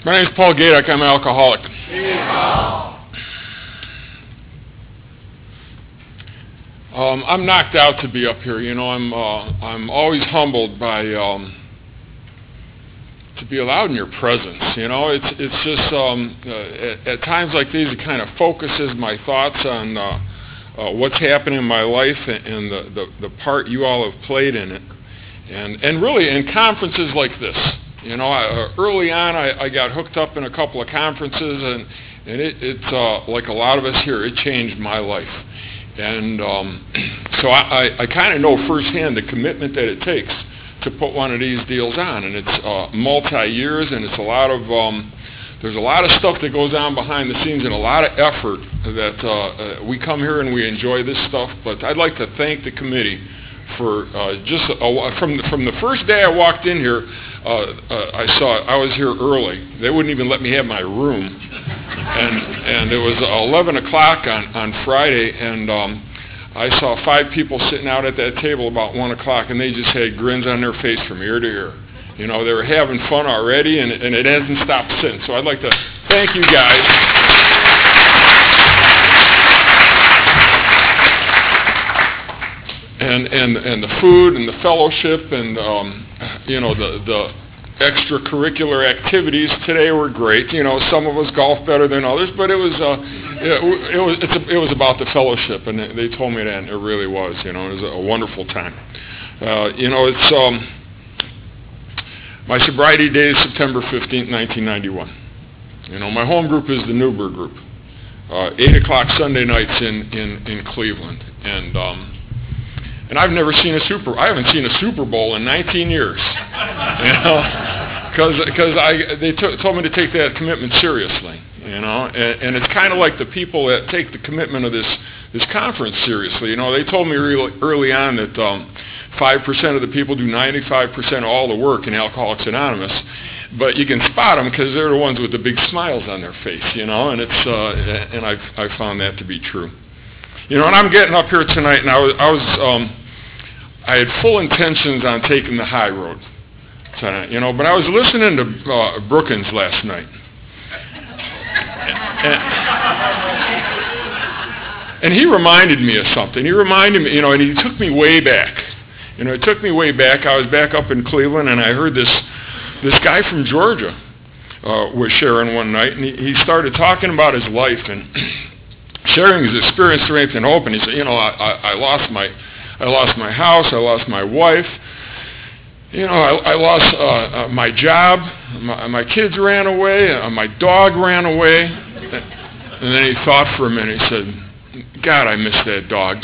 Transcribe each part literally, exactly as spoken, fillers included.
My name is Paul Gadak. I'm an alcoholic. Um, I'm knocked out to be up here. You know, I'm uh, I'm always humbled by um, to be allowed in your presence. You know, it's it's just um, uh, at, at times like these, it kind of focuses my thoughts on uh, uh, what's happening in my life and, and the, the the part you all have played in it, and and really in conferences like this. You know, I, uh, early on I, I got hooked up in a couple of conferences, and and it, it's uh, like a lot of us here, it changed my life. And um, so I, I, I kind of know firsthand the commitment that it takes to put one of these deals on, and it's uh, multi-years, and it's a lot of um, there's a lot of stuff that goes on behind the scenes, and a lot of effort that uh, uh, we come here and we enjoy this stuff. But I'd like to thank the committee for uh, just uh, from the, from the first day I walked in here. Uh, uh, I saw I was here early. They wouldn't even let me have my room. And and it was eleven o'clock on, on Friday, and um, I saw five people sitting out at that table about one o'clock, and they just had grins on their face from ear to ear. You know, they were having fun already, and, and it hasn't stopped since. So I'd like to thank you guys. And and and the food and the fellowship and um, you know the the. extracurricular activities today were great. You know, some of us golf better than others, but it was uh, it, it was it's a, it was about the fellowship, and they told me that, and it really was. You know, it was a wonderful time. Uh, you know, it's um, my sobriety day is September fifteenth, nineteen ninety-one. You know, my home group is the Newberg Group. Uh, eight o'clock Sunday nights in in in Cleveland, and um, and I've never seen a super. I haven't seen a Super Bowl in nineteen years. You know, because because I they t- told me to take that commitment seriously. You know, and, and it's kind of like the people that take the commitment of this this conference seriously. You know, they told me really early on that um, five percent of the people do ninety-five percent of all the work in Alcoholics Anonymous, but you can spot them because they're the ones with the big smiles on their face. You know, and it's uh, and I've I found that to be true. You know, and I'm getting up here tonight, and I was I was um, I had full intentions on taking the high road tonight, you know, but I was listening to uh, Brookins last night, and, and he reminded me of something. He reminded me, you know, and he took me way back. You know, it took me way back. I was back up in Cleveland, and I heard this this guy from Georgia uh, was sharing one night, and he, he started talking about his life and sharing his experience, strength, and hope. And he said, you know, I, I, I lost my I lost my house, I lost my wife. You know, I, I lost uh, uh, my job, my, my kids ran away, uh, my dog ran away. And then he thought for a minute, he said, God, I miss that dog.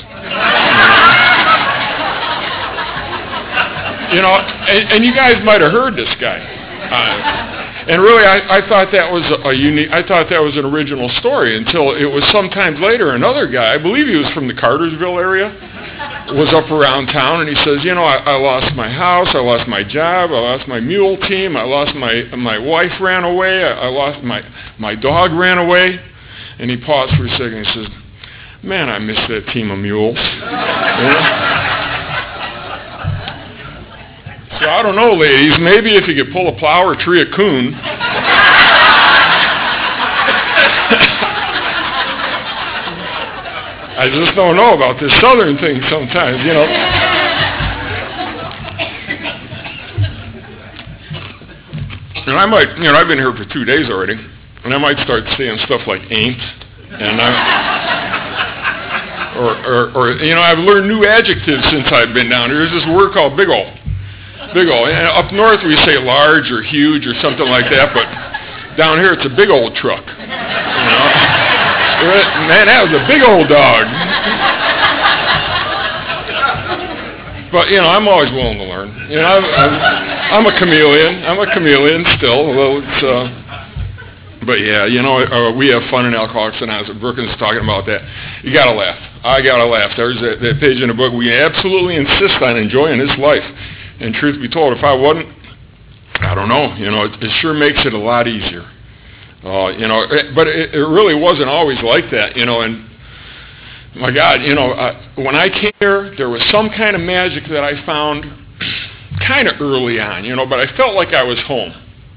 You know, and, and you guys might have heard this guy. Uh, and really, I, I thought that was a, a unique, I thought that was an original story until it was sometimes later another guy, I believe he was from the Cartersville area, was up around town, and he says, you know, I, I lost my house, I lost my job, I lost my mule team, I lost my my wife ran away, I, I lost my my dog ran away. And he paused for a second and he says, man, I miss that team of mules. You know? So I don't know, ladies, maybe if you could pull a plow or tree a coon. I just don't know about this southern thing sometimes, you know. And I might, you know, I've been here for two days already, and I might start saying stuff like ain't, and I, or, or, or, you know, I've learned new adjectives since I've been down here. There's this word called big ol'. Big ol'. And up north we say large or huge or something like that, but down here it's a big old truck, you know. Man, that was a big old dog. But, you know, I'm always willing to learn. You know, I'm, I'm, I'm a chameleon. I'm a chameleon still. Well, it's, uh, but, yeah, you know, uh, we have fun in Alcoholics Anonymous. Brookins is talking about that. You got to laugh. I got to laugh. There's that, that page in the book. We absolutely insist on enjoying this life. And truth be told, if I wasn't, I don't know. You know, it, it sure makes it a lot easier. Uh, you know, it, but it, it really wasn't always like that, you know, and my God, you know, uh, when I came here, there was some kind of magic that I found kind of early on, you know, but I felt like I was home.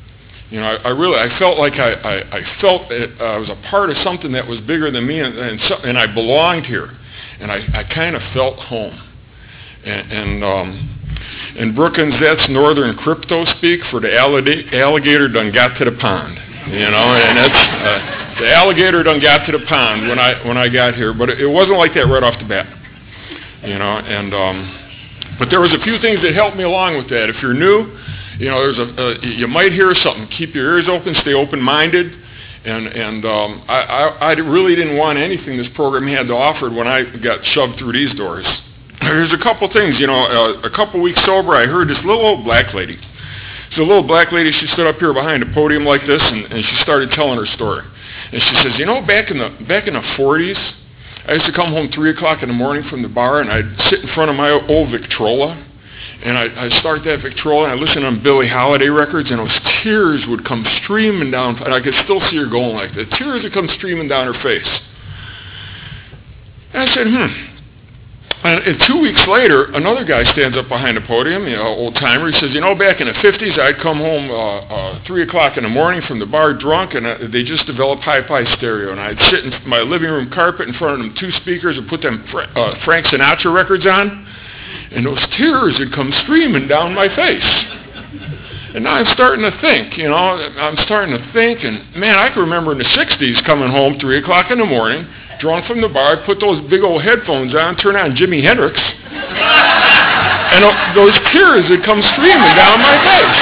You know, I, I really, I felt like I, I, I felt it, uh, I was a part of something that was bigger than me, and and, so, and I belonged here, and I, I kind of felt home. And, and um, in Brookings, that's northern crypto speak for the allig- alligator done got to the pond. You know, and that's uh, the alligator done got to the pond when I when I got here, but it, it wasn't like that right off the bat. You know, and um, but there was a few things that helped me along with that. If you're new, you know, there's a, uh, you might hear something. Keep your ears open, stay open-minded, and and um, I, I, I really didn't want anything this program had to offer when I got shoved through these doors. There's a couple things, you know, uh, a couple weeks sober, I heard this little old black lady. So a little black lady, she stood up here behind a podium like this, and, and she started telling her story. And she says, you know, back in the back in the forties, I used to come home three o'clock in the morning from the bar, and I'd sit in front of my old Victrola, and I, I'd start that Victrola, and I'd listen on Billie Holiday records, and those tears would come streaming down, and I could still see her going like that. Tears would come streaming down her face. And I said, hmm. And, and two weeks later, another guy stands up behind the podium, you know, old-timer. He says, you know, back in the fifties, I'd come home uh, uh, three o'clock in the morning from the bar drunk, and uh, they just developed hi-fi stereo. And I'd sit in my living room carpet in front of them two speakers and put them Fra- uh, Frank Sinatra records on, and those tears would come streaming down my face. And now I'm starting to think, you know, I'm starting to think, and man, I can remember in the sixties coming home three o'clock in the morning, drunk from the bar, put those big old headphones on, turn on Jimi Hendrix, and uh, those tears would come streaming down my face.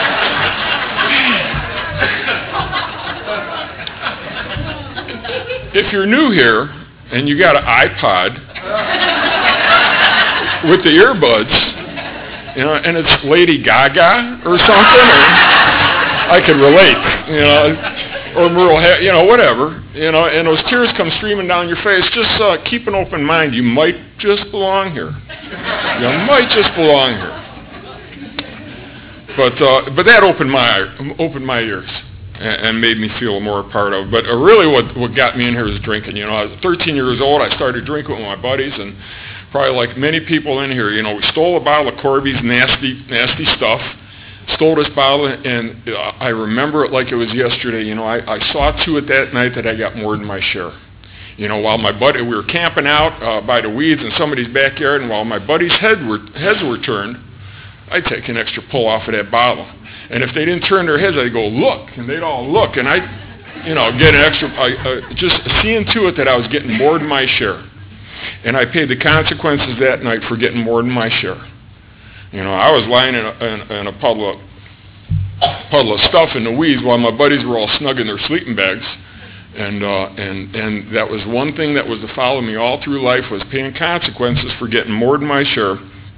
If you're new here and you got an iPod with the earbuds, you know, and it's Lady Gaga or something, or I can relate, you know, or Merle, you know, whatever, you know, and those tears come streaming down your face. Just uh, keep an open mind. You might just belong here. You might just belong here. But uh, but that opened my opened my ears and, and made me feel more a part of. But uh, really, what what got me in here was drinking. You know, I was thirteen years old. I started drinking with my buddies, and probably like many people in here, you know, we stole a bottle of Corby's nasty nasty stuff. Stole this bottle, and uh, I remember it like it was yesterday. You know, I, I saw to it that night that I got more than my share. You know, while my buddy, we were camping out uh, by the weeds in somebody's backyard, and while my buddies' head were, heads were turned, I'd take an extra pull off of that bottle. And if they didn't turn their heads, I'd go, look, and they'd all look, and I'd, you know, get an extra, I, uh, just seeing to it that I was getting more than my share. And I paid the consequences that night for getting more than my share. You know, I was lying in a, in, in a puddle of, puddle of stuff in the weeds while my buddies were all snug in their sleeping bags. And, uh, and, and that was one thing that was to follow me all through life, was paying consequences for getting more than my share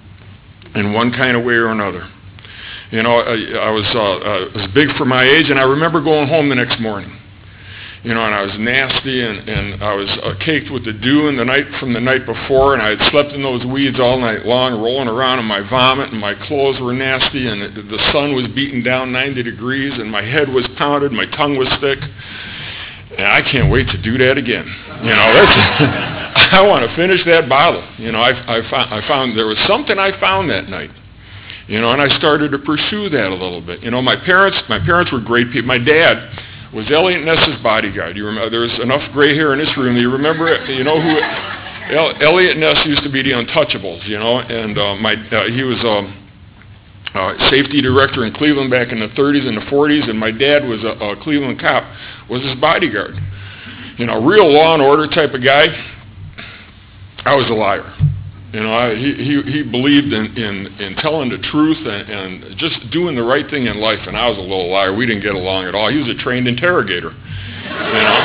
in one kind of way or another. You know, I, I, was, uh, I was big for my age, and I remember going home the next morning. You know, and I was nasty, and, and I was uh, caked with the dew in the night from the night before, and I had slept in those weeds all night long, rolling around in my vomit, and my clothes were nasty, and it, the sun was beating down ninety degrees, and my head was pounded, my tongue was thick, and I can't wait to do that again. You know, that's, I want to finish that bottle. You know, I, I, found, I found there was something I found that night. You know, and I started to pursue that a little bit. You know, my parents, my parents were great people. My dad was Elliot Ness's bodyguard. You remember, there's enough gray hair in this room. You remember, you know who El, Elliot Ness used to be, the Untouchables, you know, and uh, my uh, he was um, uh, safety director in Cleveland back in the thirties and the forties, and my dad was a, a Cleveland cop, was his bodyguard. You know, real law and order type of guy. I was a liar. You know, I, he, he he believed in, in, in telling the truth and, and just doing the right thing in life, and I was a little liar. We didn't get along at all. He was a trained interrogator. You know,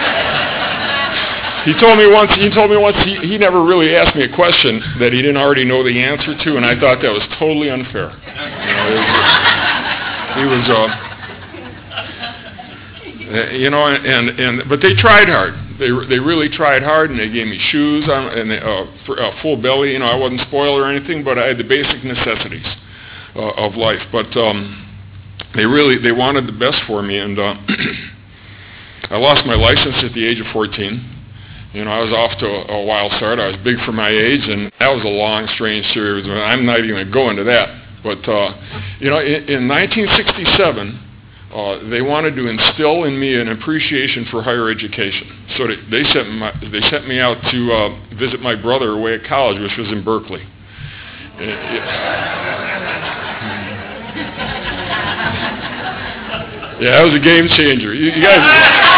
he told me once. He told me once he, he never really asked me a question that he didn't already know the answer to, and I thought that was totally unfair. You know, it was, he was, uh, you know, and and but they tried hard. They they really tried hard, and they gave me shoes on, and they, uh, for, uh, full belly. You know, I wasn't spoiled or anything, but I had the basic necessities uh, of life. But um, they really they wanted the best for me, and uh, I lost my license at the age of fourteen. You know, I was off to a, a wild start. I was big for my age, and that was a long, strange series. I'm not even going to go into that. But uh, you know, in, in nineteen sixty-seven, uh, they wanted to instill in me an appreciation for higher education. So they, they sent my, they sent me out to uh, visit my brother away at college, which was in Berkeley. Uh, yeah, that was a game changer. You, you guys.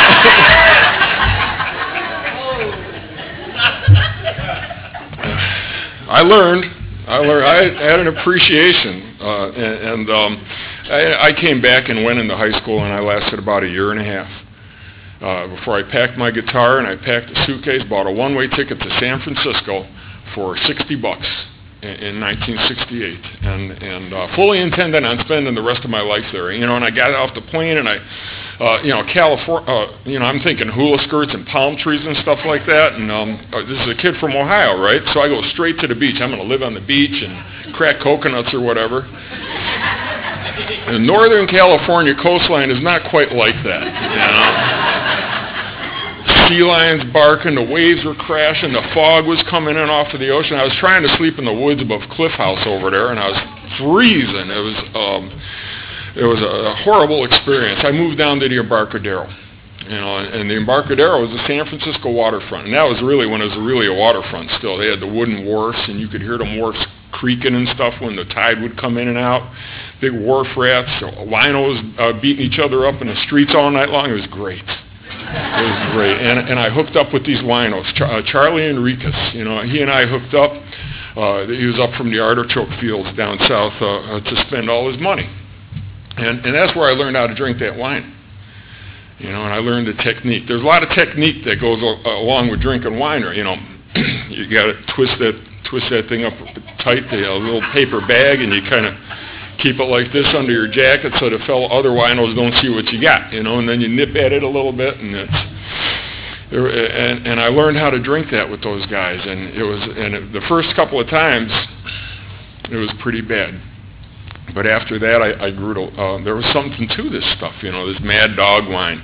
I learned. I learned. I had an appreciation, uh, and, and um, I, I came back and went into high school, and I lasted about a year and a half uh, before I packed my guitar and I packed a suitcase, bought a one-way ticket to San Francisco for sixty bucks in, in nineteen sixty-eight, and and uh, fully intended on spending the rest of my life there. You know, and I got off the plane, and I. Uh, you know, California, uh, you know, I'm thinking hula skirts and palm trees and stuff like that, and um, uh, this is a kid from Ohio, right? So I go straight to the beach. I'm going to live on the beach and crack coconuts or whatever. The Northern California coastline is not quite like that, you know. Sea lions barking, the waves were crashing, the fog was coming in off of the ocean. I was trying to sleep in the woods above Cliff House over there, and I was freezing. It was... Um, It was a horrible experience. I moved down to the Embarcadero, you know, and, and the Embarcadero was the San Francisco waterfront, and that was really when it was really a waterfront still. They had the wooden wharfs, and you could hear the wharfs creaking and stuff when the tide would come in and out. Big wharf rats, winos uh, beating each other up in the streets all night long. It was great. It was great. And, and I hooked up with these winos, Char- uh, Charlie Enriquez. You know, he and I hooked up. Uh, he was up from the artichoke fields down south uh, uh, to spend all his money. And, and that's where I learned how to drink that wine. You know, and I learned the technique. There's a lot of technique that goes a- along with drinking wine. Or, you know, you got to twist that twist that thing up tight, the uh, little paper bag, and you kind of keep it like this under your jacket so the fellow other winos don't see what you got. You know, and then you nip at it a little bit, and it's. And, and I learned how to drink that with those guys, and it was. And it, the first couple of times, it was pretty bad. But after that, I, I grew to, uh, there was something to this stuff, you know, this Mad Dog wine.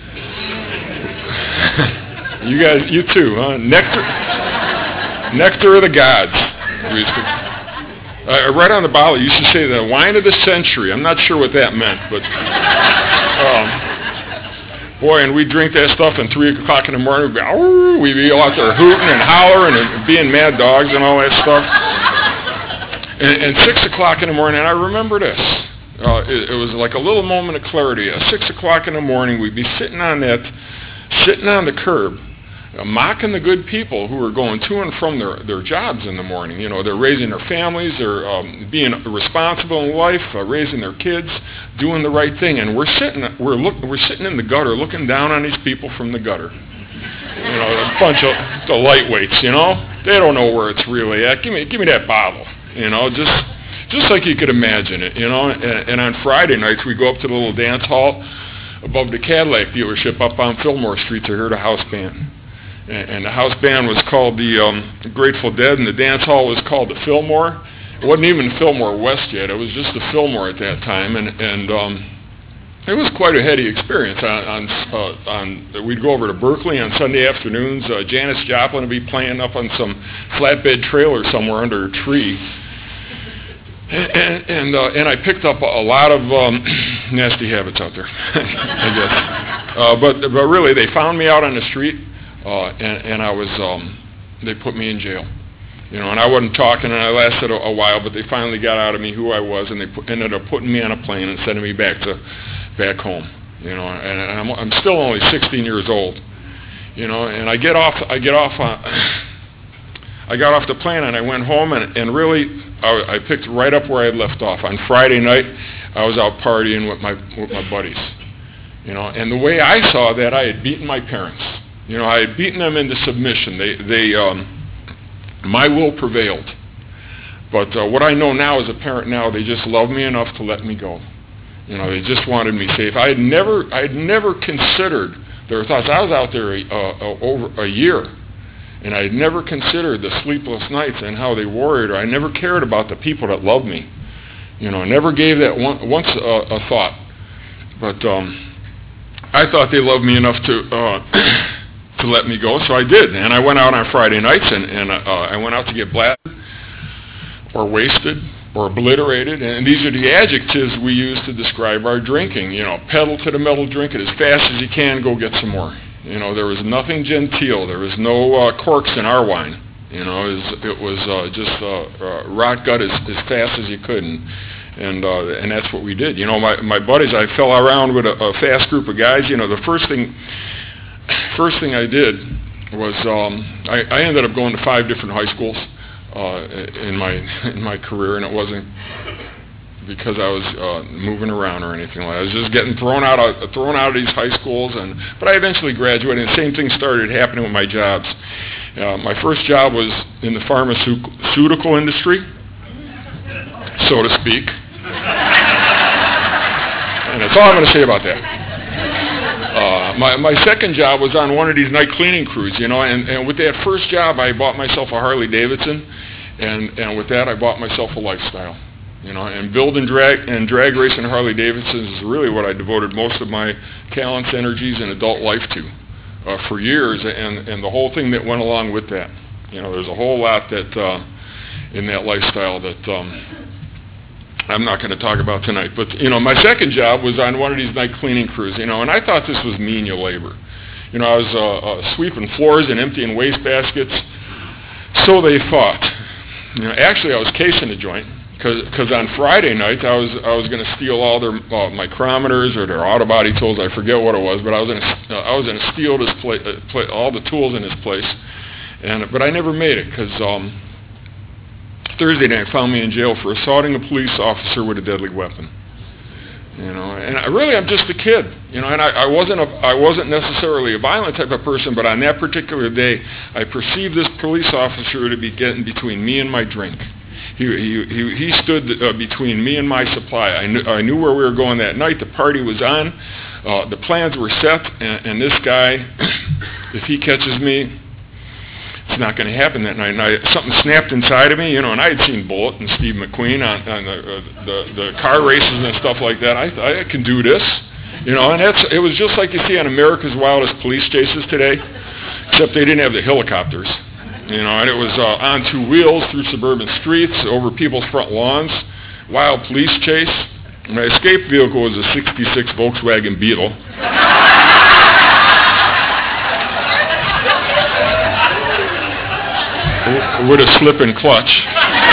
You guys, you too, huh? Nectar, nectar of the gods. We used to, uh, right on the bottle, you used to say the wine of the century. I'm not sure what that meant, but, um, boy, and we'd drink that stuff at three o'clock in the morning. We'd be, oh, we'd be out there hooting and hollering and being mad dogs and all that stuff. And, and six o'clock in the morning, and I remember this. Uh, it, it was like a little moment of clarity. At six o'clock in the morning, we'd be sitting on that, sitting on the curb, uh, mocking the good people who were going to and from their, their jobs in the morning. You know, they're raising their families, they're um, being responsible in life, uh, raising their kids, doing the right thing. And we're sitting, we're look, we're sitting in the gutter, looking down on these people from the gutter. You know, a bunch of the lightweights. You know, they don't know where it's really at. Give me, give me that bottle. You know, just just like you could imagine it, you know. And, and on Friday nights, we go up to the little dance hall above the Cadillac dealership up on Fillmore Street to hear the house band. And, and the house band was called the um, Grateful Dead, and the dance hall was called the Fillmore. It wasn't even Fillmore West yet. It was just the Fillmore at that time. And, and um, it was quite a heady experience. On, on, uh, on We'd go over to Berkeley on Sunday afternoons. Uh, Janis Joplin would be playing up on some flatbed trailer somewhere under a tree. And and, uh, and I picked up a, a lot of um, nasty habits out there, I guess. Uh, but but really, they found me out on the street, uh, and and I was um, they put me in jail, you know. And I wasn't talking, and I lasted a, a while, but they finally got out of me who I was, and they put, ended up putting me on a plane and sending me back to back home, you know. And, and I'm I'm still only sixteen years old, you know. And I get off I get off on, I got off the plane and I went home, and and really. I, I picked right up where I had left off. On Friday night, I was out partying with my with my buddies, you know. And the way I saw that, I had beaten my parents. You know, I had beaten them into submission. They they um, my will prevailed. But uh, what I know now as a parent now, they just loved me enough to let me go. You know, they just wanted me safe. I had never I had never considered their thoughts. I was out there uh, uh, over a year. And I had never considered the sleepless nights and how they worried. Or I never cared about the people that loved me. You know, I never gave that one, once a, a thought. But um, I thought they loved me enough to uh, to let me go, so I did. And I went out on Friday nights, and, and uh, I went out to get blasted or wasted or obliterated, and these are the adjectives we use to describe our drinking. You know, pedal to the metal, drink it as fast as you can, go get some more. You know, there was nothing genteel. There was no uh, corks in our wine. You know, it was, it was uh, just uh, uh, rot gut as, as fast as you could, and and, uh, and that's what we did. You know, my, my buddies, I fell around with a, a fast group of guys. You know, the first thing first thing I did was um, I, I ended up going to five different high schools uh, in my in my career, and it wasn't because I was uh, moving around or anything like that. I was just getting thrown out of thrown out of these high schools, and but I eventually graduated, and the same thing started happening with my jobs. Uh, my first job was in the pharmaceutical industry, so to speak. And that's all I'm going to say about that. Uh, my, my second job was on one of these night cleaning crews, you know, and, and with that first job, I bought myself a Harley Davidson, and, and with that, I bought myself a lifestyle, you know, and building drag and drag racing Harley Davidsons is really what I devoted most of my talents, energies, and adult life to uh, for years, and, and the whole thing that went along with that. You know, there's a whole lot that uh, in that lifestyle that um, I'm not going to talk about tonight. But, you know, my second job was on one of these night cleaning crews, you know, and I thought this was menial labor. You know, I was uh, uh, sweeping floors and emptying waste baskets. So they thought. You know, actually, I was casing the joint because on Friday nights I was I was going to steal all their uh, micrometers or their auto body tools. I forget what it was, but I was going to uh, I was going to steal this pla- uh, pla- all the tools in this place. And but I never made it because. Um, Thursday night found me in jail for assaulting a police officer with a deadly weapon. You know, and I really I'm just a kid. You know, and I, I wasn't a, I wasn't necessarily a violent type of person, but on that particular day, I perceived this police officer to be getting between me and my drink. He he he, he stood uh, between me and my supply. I knew I knew where we were going that night. The party was on. Uh, the plans were set, and, and this guy, if he catches me, it's not going to happen that night. And I, something snapped inside of me, you know, and I had seen Bullitt and Steve McQueen on, on the, uh, the the car races and stuff like that. I thought, I can do this, you know, and that's, it was just like you see on America's Wildest Police Chases today, except they didn't have the helicopters, you know, and it was uh, on two wheels through suburban streets, over people's front lawns, wild police chase. My escape vehicle was a sixty-six Volkswagen Beetle. With a slip and clutch.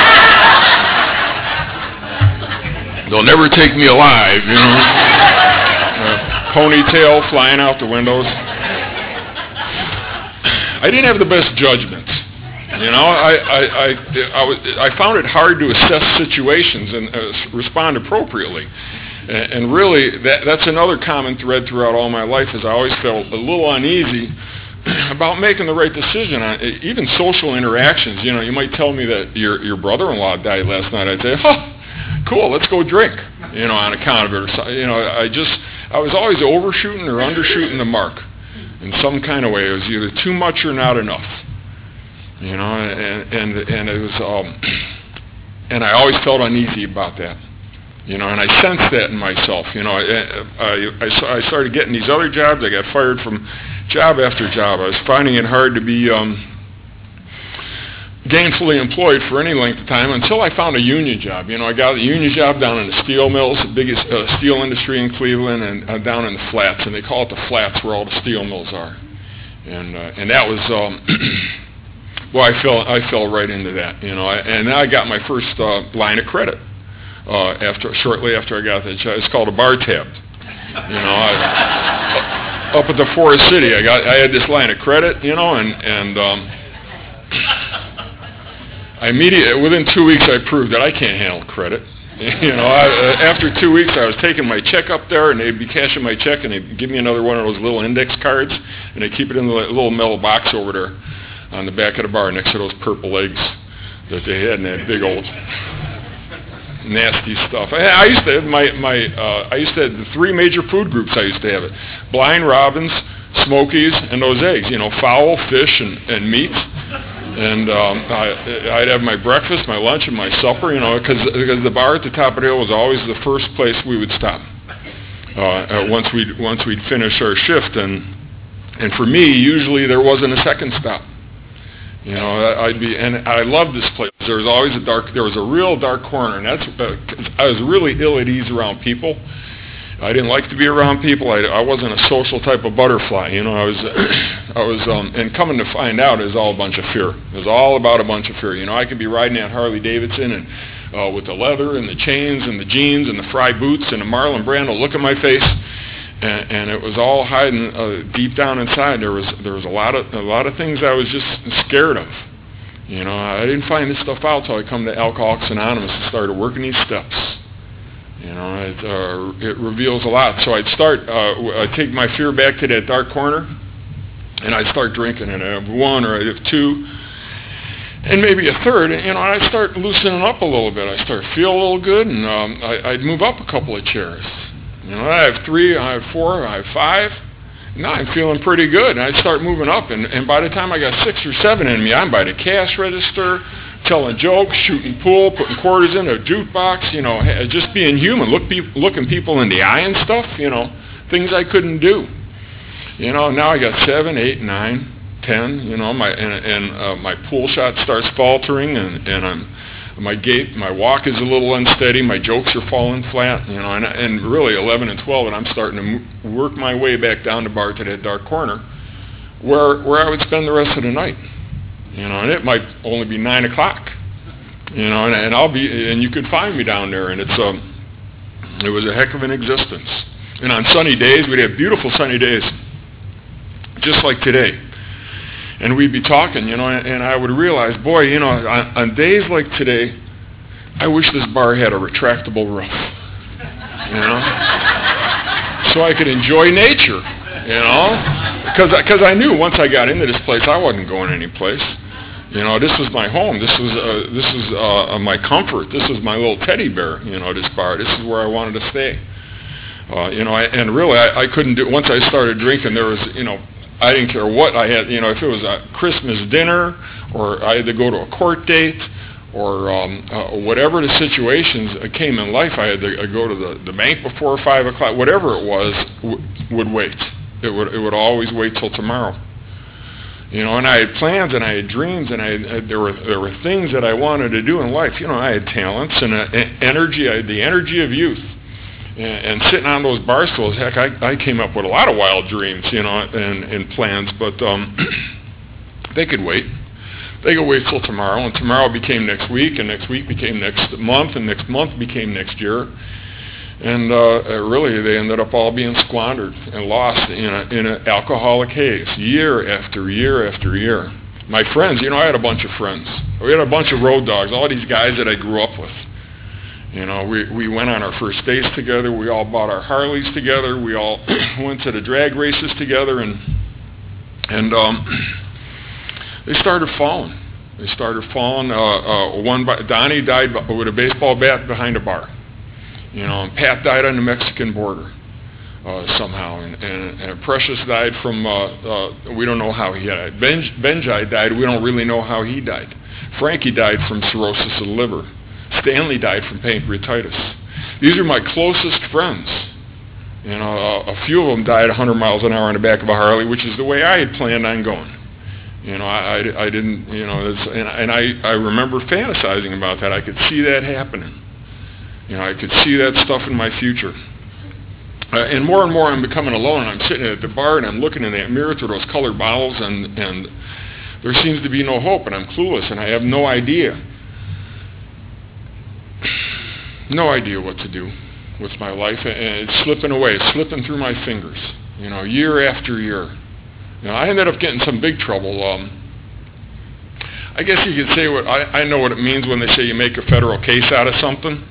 They'll never take me alive, you know. Uh, ponytail flying out the windows. I didn't have the best judgment. You know, I I I, I, was, I found it hard to assess situations and uh, respond appropriately. And, and really, that that's another common thread throughout all my life, is I always felt a little uneasy about making the right decision on even social interactions. You know, you might tell me that your your brother-in-law died last night. I'd say, "Huh, cool, let's go drink." You know, on account of it, or so, you know, I just I was always overshooting or undershooting the mark in some kind of way. It was either too much or not enough. You know, and and and it was, um, and I always felt uneasy about that. You know, and I sensed that in myself. You know, I I, I, I started getting these other jobs. I got fired from job after job. I was finding it hard to be um, gainfully employed for any length of time until I found a union job. You know, I got a union job down in the steel mills, the biggest uh, steel industry in Cleveland, and uh, down in the flats, and they call it the flats where all the steel mills are. And uh, and that was, um, well, I fell I fell right into that. You know, I, and then I got my first uh, line of credit uh, after shortly after I got that job. It's called a bar tab. You know, I, up at the Forest City, I got I had this line of credit, you know, and and um, I immediately within two weeks I proved that I can't handle credit. You know, I, uh, after two weeks I was taking my check up there, and they'd be cashing my check, and they'd give me another one of those little index cards, and they keep it in the little metal box over there on the back of the bar next to those purple eggs that they had in that big old nasty stuff. I, I used to have my my uh, I used to have the three major food groups. I used to have it: Blind Robin's, Smokies, and those eggs. You know, fowl, fish, and, and meat. And um, I, I'd have my breakfast, my lunch, and my supper. You know, because because the bar at the top of the hill was always the first place we would stop uh, uh, once we once we'd finish our shift. And and for me, usually there wasn't a second stop. You know, I- I'd be, and I loved this place. There was always a dark, there was a real dark corner, and that's, uh, 'cause I was really ill at ease around people. I didn't like to be around people. I, I wasn't a social type of butterfly. You know, I was, I was, um, and coming to find out, it was all a bunch of fear. It was all about a bunch of fear. You know, I could be riding that Harley Davidson and uh, with the leather and the chains and the jeans and the Fry boots and the Marlon Brando look at my face, and, and it was all hiding uh, deep down inside. There was, there was a lot of, a lot of things I was just scared of. You know, I didn't find this stuff out till I come to Alcoholics Anonymous and started working these steps. You know, it, uh, it reveals a lot. So I'd start, uh, I'd take my fear back to that dark corner, and I'd start drinking, and I'd have one or I'd have two, and maybe a third, and, you know, I'd start loosening up a little bit. I start feel a little good, and um, I, I'd move up a couple of chairs. You know, I have three, I have four, I have five. Now I'm feeling pretty good, and I'd start moving up, and, and by the time I got six or seven in me, I'm by the cash register, telling jokes, shooting pool, putting quarters in a jukebox, you know, just being human, look pe- looking people in the eye and stuff, you know, things I couldn't do. You know, now I got seven, eight, nine, ten, you know, my and, and uh, my pool shot starts faltering, and, and I'm my gait, my walk is a little unsteady, my jokes are falling flat, you know, and, and really eleven and twelve, and I'm starting to mo- work my way back down the bar to that dark corner where where I would spend the rest of the night. You know, and it might only be nine o'clock. You know, and, and I'll be, and you could find me down there, and it's um, it was a heck of an existence. And on sunny days, we'd have beautiful sunny days, just like today. And we'd be talking, you know, and, and I would realize, boy, you know, on, on days like today, I wish this bar had a retractable roof. You know, so I could enjoy nature. You know, because because I knew once I got into this place, I wasn't going anyplace. You know, this was my home. This was uh, this was uh, my comfort. This was my little teddy bear. You know, this bar. This is where I wanted to stay. Uh, you know, I, and really, I, I couldn't do. Once I started drinking, there was, you know, I didn't care what I had. You know, if it was a Christmas dinner, or I had to go to a court date, or um, uh, whatever the situations came in life, I had to uh, go to the, the bank before five o'clock. Whatever it was, w- would wait. It would it would always wait till tomorrow. You know, and I had plans and I had dreams, and I had, there were there were things that I wanted to do in life. You know, I had talents and uh, energy. I had the energy of youth. And, and sitting on those bar stools, heck, I, I came up with a lot of wild dreams, you know, and, and plans, but um, they could wait. They could wait till tomorrow, and tomorrow became next week, and next week became next month, and next month became next year. And uh, really, they ended up all being squandered and lost in a, in an alcoholic haze, year after year after year. My friends, you know, I had a bunch of friends. We had a bunch of road dogs, all these guys that I grew up with. You know, we, we went on our first dates together. We all bought our Harleys together. We all went to the drag races together, and and um, they started falling. They started falling. Uh, uh, one, Donnie died with a baseball bat behind a bar. You know, and Pat died on the Mexican border uh, somehow, and, and, and Precious died from, uh, uh, we don't know how he died. Benj, Benjai died, we don't really know how he died. Frankie died from cirrhosis of the liver. Stanley died from pancreatitis. These are my closest friends. You know, a, a few of them died one hundred miles an hour on the back of a Harley, which is the way I had planned on going. You know, I, I, I didn't, you know, it's, and, and I, I remember fantasizing about that. I could see that happening. You know, I could see that stuff in my future. Uh, and more and more I'm becoming alone. I'm sitting at the bar and I'm looking in that mirror through those colored bottles, and, and there seems to be no hope, and I'm clueless, and I have no idea. No idea what to do with my life, and it's slipping away. It's slipping through my fingers, you know, year after year. You know, I ended up getting some big trouble. Um, I guess you could say what, I, I know what it means when they say you make a federal case out of something.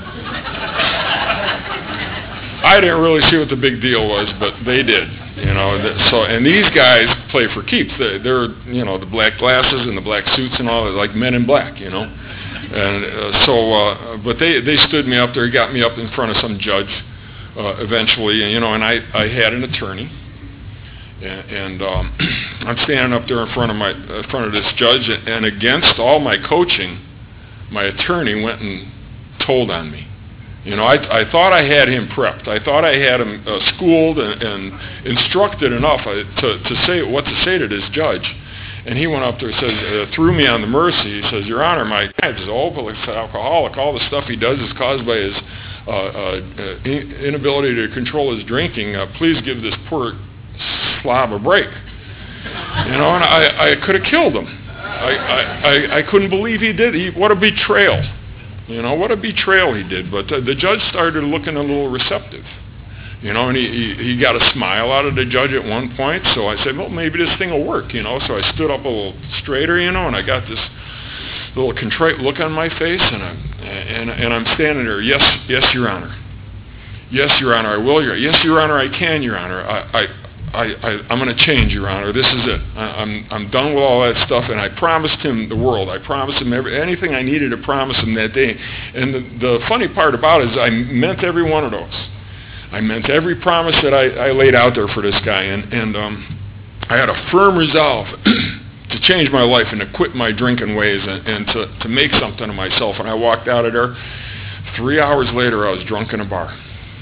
I didn't really see what the big deal was, but they did, you know. So, and these guys play for keeps. They, they're, you know, the black glasses and the black suits and all, like Men in Black, you know. And uh, so, uh, but they, they stood me up there, got me up in front of some judge uh, eventually, and, you know, and I, I had an attorney. And, and um, I'm standing up there in front of my in front of this judge, and against all my coaching, my attorney went and told on me. You know, I, I thought I had him prepped. I thought I had him uh, schooled and, and instructed enough uh, to, to say what to say to this judge. And he went up there and says, uh, threw me on the mercy. He says, Your Honor, my dad is an alcoholic. All the stuff he does is caused by his uh, uh, inability to control his drinking. Uh, please give this poor slob a break. You know, and I, I could have killed him. I, I, I, I couldn't believe he did. He, what a betrayal. You know, what a betrayal he did. But uh, the judge started looking a little receptive. You know, and he, he, he got a smile out of the judge at one point. So I said, well, maybe this thing will work, you know. So I stood up a little straighter, you know, and I got this little contrite look on my face. And I'm, and, and I'm standing there, yes, yes, Your Honor. Yes, Your Honor, I will. Your, yes, Your Honor, I can, Your Honor. I, I, I, I, I'm going to change, Your Honor. This is it. I, I'm, I'm done with all that stuff. And I promised him the world. I promised him every, anything I needed to promise him that day. And the, the funny part about it is I meant every one of those. I meant every promise that I, I laid out there for this guy, and, and um, I had a firm resolve to change my life and to quit my drinking ways and, and to, to make something of myself. And I walked out of there. Three hours later, I was drunk in a bar.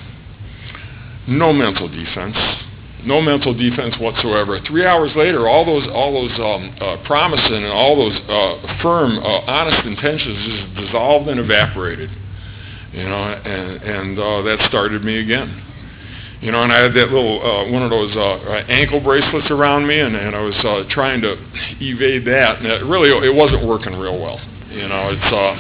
No mental defense. No mental defense whatsoever. Three hours later, all those all those um, uh, promising and all those uh, firm, uh, honest intentions just dissolved and evaporated. You know, and, and uh, that started me again. You know, and I had that little, uh, one of those uh, ankle bracelets around me, and, and I was uh, trying to evade that, and it really, it wasn't working real well. You know, it's, uh,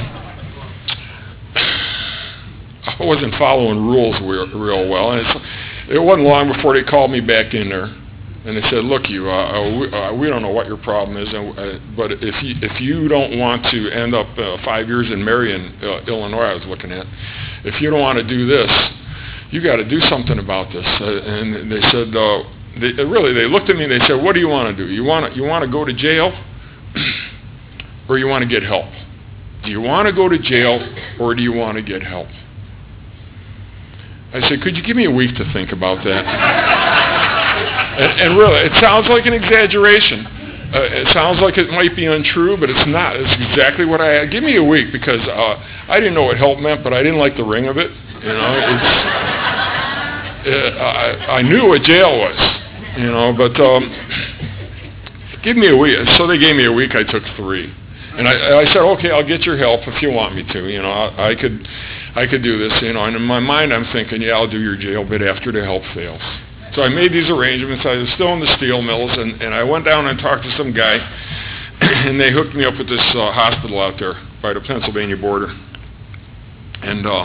I wasn't following rules real, real well, and it's, it wasn't long before they called me back in there, and they said, look, you, uh, we, uh, we don't know what your problem is, and, uh, but if you, if you don't want to end up uh, five years in Marion, uh, Illinois, I was looking at, if you don't want to do this, you got to do something about this. Uh, and they said, uh, they, really, they looked at me and they said, what do you want to do? You want to, you want to go to jail, or you want to get help? Do you want to go to jail, or do you want to get help? I said, could you give me a week to think about that? and, and really, it sounds like an exaggeration. Uh, it sounds like it might be untrue, but it's not. It's exactly what I had. Give me a week, because uh, I didn't know what help meant, but I didn't like the ring of it. You know, it's, uh, I, I knew what jail was, you know, but um, give me a week. So they gave me a week. I took three. And I, I said, okay, I'll get your help if you want me to. You know, I, I could I could do this, you know. And in my mind, I'm thinking, yeah, I'll do your jail bit after the help fails. So I made these arrangements. I was still in the steel mills, and, and I went down and talked to some guy, and they hooked me up with this uh, hospital out there by the Pennsylvania border. And, uh,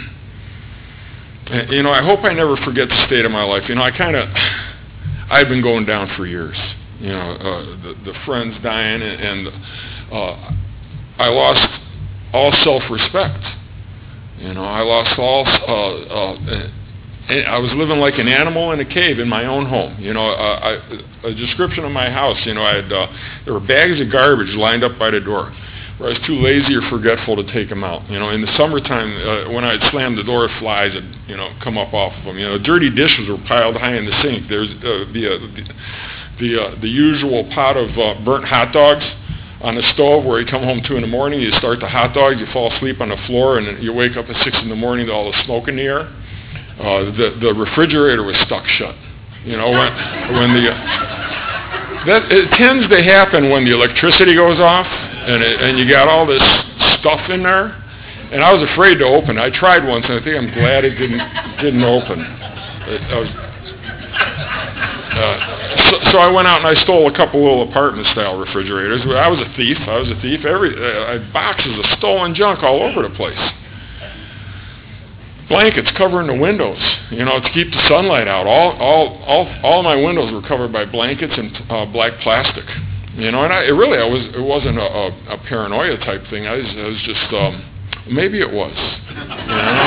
and, you know, I hope I never forget the state of my life. You know, I kind of, I've been going down for years. You know, uh, the, the friends dying, and, and uh, I lost all self-respect. You know, I lost all, uh, uh, I was living like an animal in a cave in my own home. You know, uh, I, a description of my house, you know, I had, uh, there were bags of garbage lined up by the door, where I was too lazy or forgetful to take them out. You know, in the summertime, uh, when I'd slam the door, flies would, you know, come up off of them. You know, dirty dishes were piled high in the sink. There's uh, the, uh, the, the, uh, the usual pot of uh, burnt hot dogs on the stove, where you come home two in the morning, you start the hot dogs, you fall asleep on the floor, and you wake up at six in the morning to all the smoke in the air. Uh, the the refrigerator was stuck shut. You know, when when the uh, that it tends to happen when the electricity goes off, and it, and you got all this stuff in there. And I was afraid to open. I tried once, and I think I'm glad it didn't didn't open. It, I was, uh, so, so I went out and I stole a couple little apartment-style refrigerators. I was a thief. I was a thief. Every uh, boxes of stolen junk all over the place. Blankets covering the windows, you know, to keep the sunlight out. All, all, all, all my windows were covered by blankets and uh, black plastic, you know. And I, it really, I was, it wasn't a, a, a paranoia type thing. I was, I was just, um, maybe it was, you know.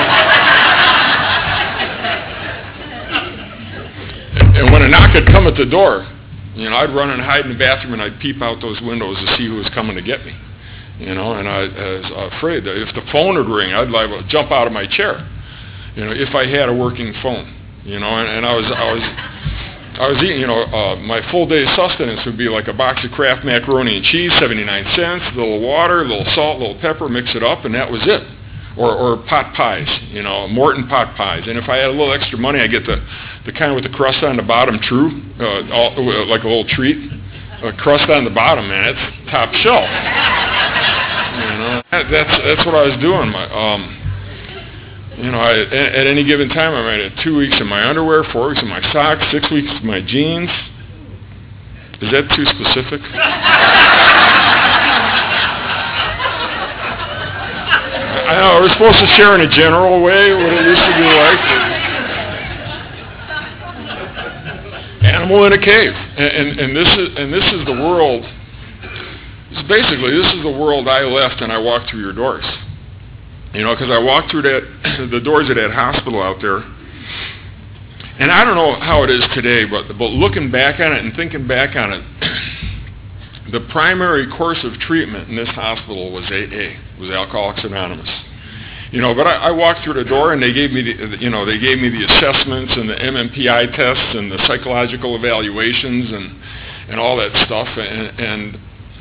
And when a knock had come at the door, you know, I'd run and hide in the bathroom, and I'd peep out those windows to see who was coming to get me, you know. And I, I was afraid that if the phone would ring, I'd like jump out of my chair. You know, if I had a working phone, you know, and, and I was, I was, I was eating, you know, uh, my full day's sustenance would be like a box of Kraft macaroni and cheese, seventy-nine cents, a little water, a little salt, a little pepper, mix it up, and that was it. Or, or pot pies, you know, Morton pot pies. And if I had a little extra money, I'd get the, the kind with the crust on the bottom, true, uh, all, like a little treat. a crust on the bottom, man. It's top shelf. You know, that, that's that's what I was doing. My, um, you know, I, at, at any given time, I might have two weeks in my underwear, four weeks in my socks, six weeks in my jeans. Is that too specific? I know we're supposed to share in a general way what it used to be like. Animal in a cave, and, and and this is and this is the world. This basically, this is the world I left, and I walked through your doors. You know, because I walked through that the doors of that hospital out there, and I don't know how it is today, but but looking back on it and thinking back on it, the primary course of treatment in this hospital was A A, was Alcoholics Anonymous. You know, but I, I walked through the door and they gave me the, you know, they gave me the assessments and the M M P I tests and the psychological evaluations and and all that stuff, and and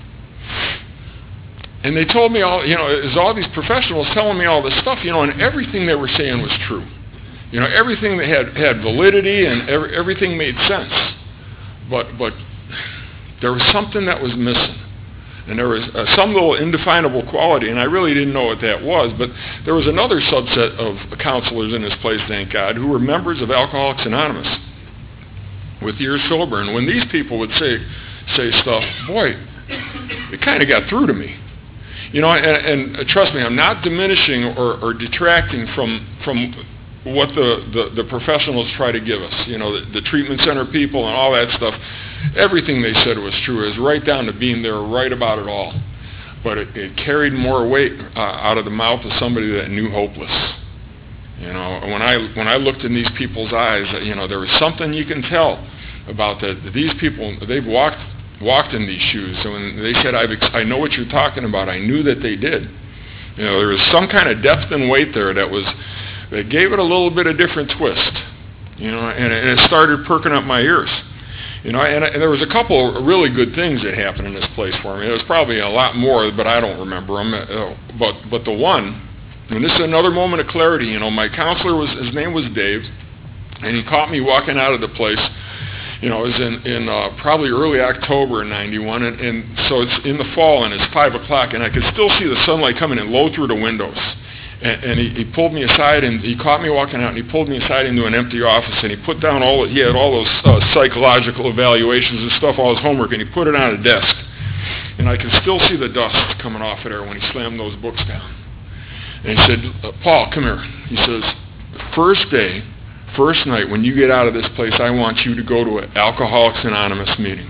and they told me all, you know, it was all these professionals telling me all this stuff, you know, and everything they were saying was true. You know, everything that had had validity and every, everything made sense, but but there was something that was missing. And there was uh, some little indefinable quality, and I really didn't know what that was, but there was another subset of counselors in this place, thank God, who were members of Alcoholics Anonymous with years sober. And when these people would say say stuff, boy, it kind of got through to me. You know, and, and uh, trust me, I'm not diminishing or, or detracting from from what the, the, the professionals try to give us, you know, the, the treatment center people and all that stuff. Everything they said was true. It was right down to being there, right about it all. But it, it carried more weight uh, out of the mouth of somebody that knew hopeless. You know, when I when I looked in these people's eyes, you know, there was something you can tell about that. These people, they've walked walked in these shoes. So when they said, I've ex- I know what you're talking about, I knew that they did. You know, there was some kind of depth and weight there that was that gave it a little bit of different twist. You know, and, and it started perking up my ears. You know, and, and there was a couple of really good things that happened in this place for me. There was probably a lot more, but I don't remember them. Uh, but but the one, and this is another moment of clarity. You know, my counselor was, his name was Dave, and he caught me walking out of the place. You know, it was in in uh, probably early October in ninety-one, and, and so it's in the fall, and it's five o'clock, and I could still see the sunlight coming in low through the windows. And, and he, he pulled me aside, and he caught me walking out, and he pulled me aside into an empty office, and he put down all, he had all those uh, psychological evaluations and stuff, all his homework, and he put it on a desk. And I can still see the dust coming off of there when he slammed those books down. And he said, uh, Paul, come here. He says, first day, first night, when you get out of this place, I want you to go to an Alcoholics Anonymous meeting.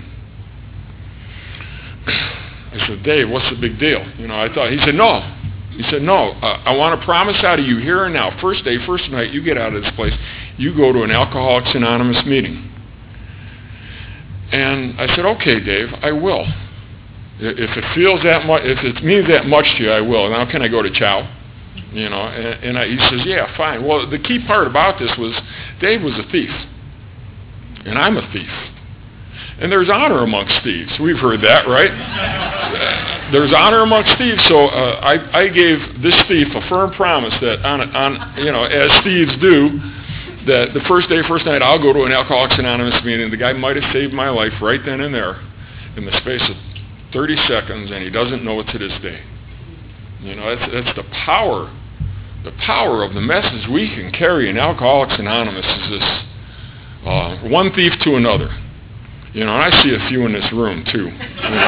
I said, Dave, what's the big deal? You know, I thought, he said, no. He said, no, uh, I want to promise out of you here and now, first day, first night, you get out of this place, you go to an Alcoholics Anonymous meeting. And I said, okay, Dave, I will. If it feels that much, if it means that much to you, I will. Now, can I go to Chow? You know, and, and I, he says, yeah, fine. Well, the key part about this was Dave was a thief, and I'm a thief. And there's honor amongst thieves. We've heard that, right? There's honor amongst thieves. So uh, I, I gave this thief a firm promise that, on, on you know, as thieves do, that the first day, first night, I'll go to an Alcoholics Anonymous meeting. The guy might have saved my life right then and there, in the space of thirty seconds, and he doesn't know it to this day. You know, that's that's the power, the power of the message we can carry in Alcoholics Anonymous is this: uh, one thief to another. You know, and I see a few in this room, too. You know,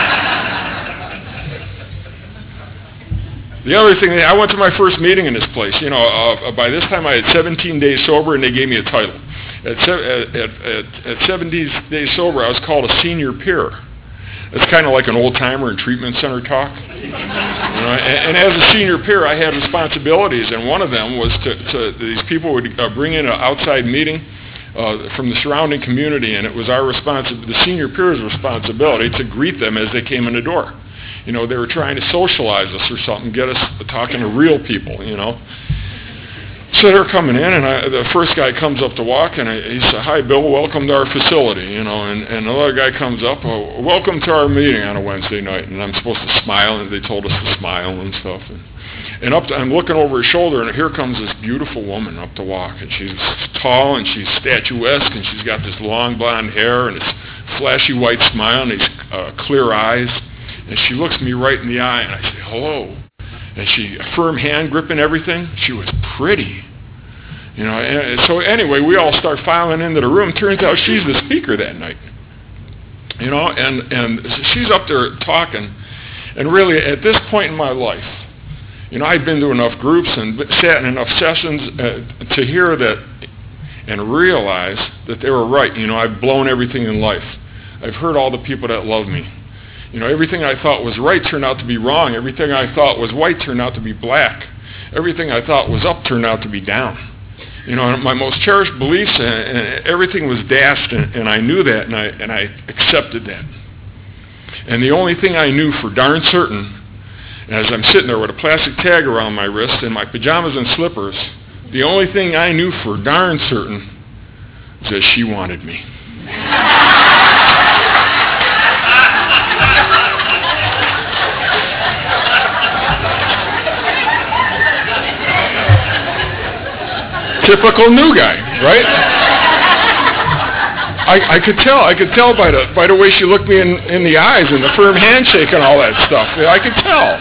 the other thing, I went to my first meeting in this place. You know, uh, by this time I had seventeen days sober, and they gave me a title. At, at, at, at seventeen days sober, I was called a senior peer. It's kind of like an old-timer in treatment center talk. You know, and, and as a senior peer, I had responsibilities, and one of them was to, to these people would uh, bring in an outside meeting Uh, from the surrounding community, and it was our responsibility, the senior peer's responsibility, to greet them as they came in the door. You know, they were trying to socialize us or something, get us talking to real people, you know. So they're coming in, and I, the first guy comes up to walk, and I, he said, hi, Bill, welcome to our facility, you know, and, and another guy comes up, oh, welcome to our meeting on a Wednesday night, and I'm supposed to smile, and they told us to smile and stuff, and And up to, I'm looking over his shoulder, and here comes this beautiful woman up to walk. And she's tall, and she's statuesque, and she's got this long blonde hair, and it's flashy white smile and these uh, clear eyes. And she looks me right in the eye, and I say, hello. And she, a firm hand grip and everything. She was pretty. You know, and so anyway, we all start filing into the room. Turns out she's the speaker that night. You know, and, and she's up there talking. And really, at this point in my life, you know, I'd been to enough groups and sat in enough sessions uh, to hear that and realize that they were right. You know, I've blown everything in life. I've hurt all the people that love me. You know, everything I thought was right turned out to be wrong. Everything I thought was white turned out to be black. Everything I thought was up turned out to be down. You know, my most cherished beliefs and, and everything was dashed, and, and I knew that, and I and I accepted that. And the only thing I knew for darn certain, as I'm sitting there with a plastic tag around my wrist and my pajamas and slippers, the only thing I knew for darn certain was that she wanted me. Typical new guy, right? I, I could tell. I could tell by the by the way she looked me in, in the eyes and the firm handshake and all that stuff. I could tell.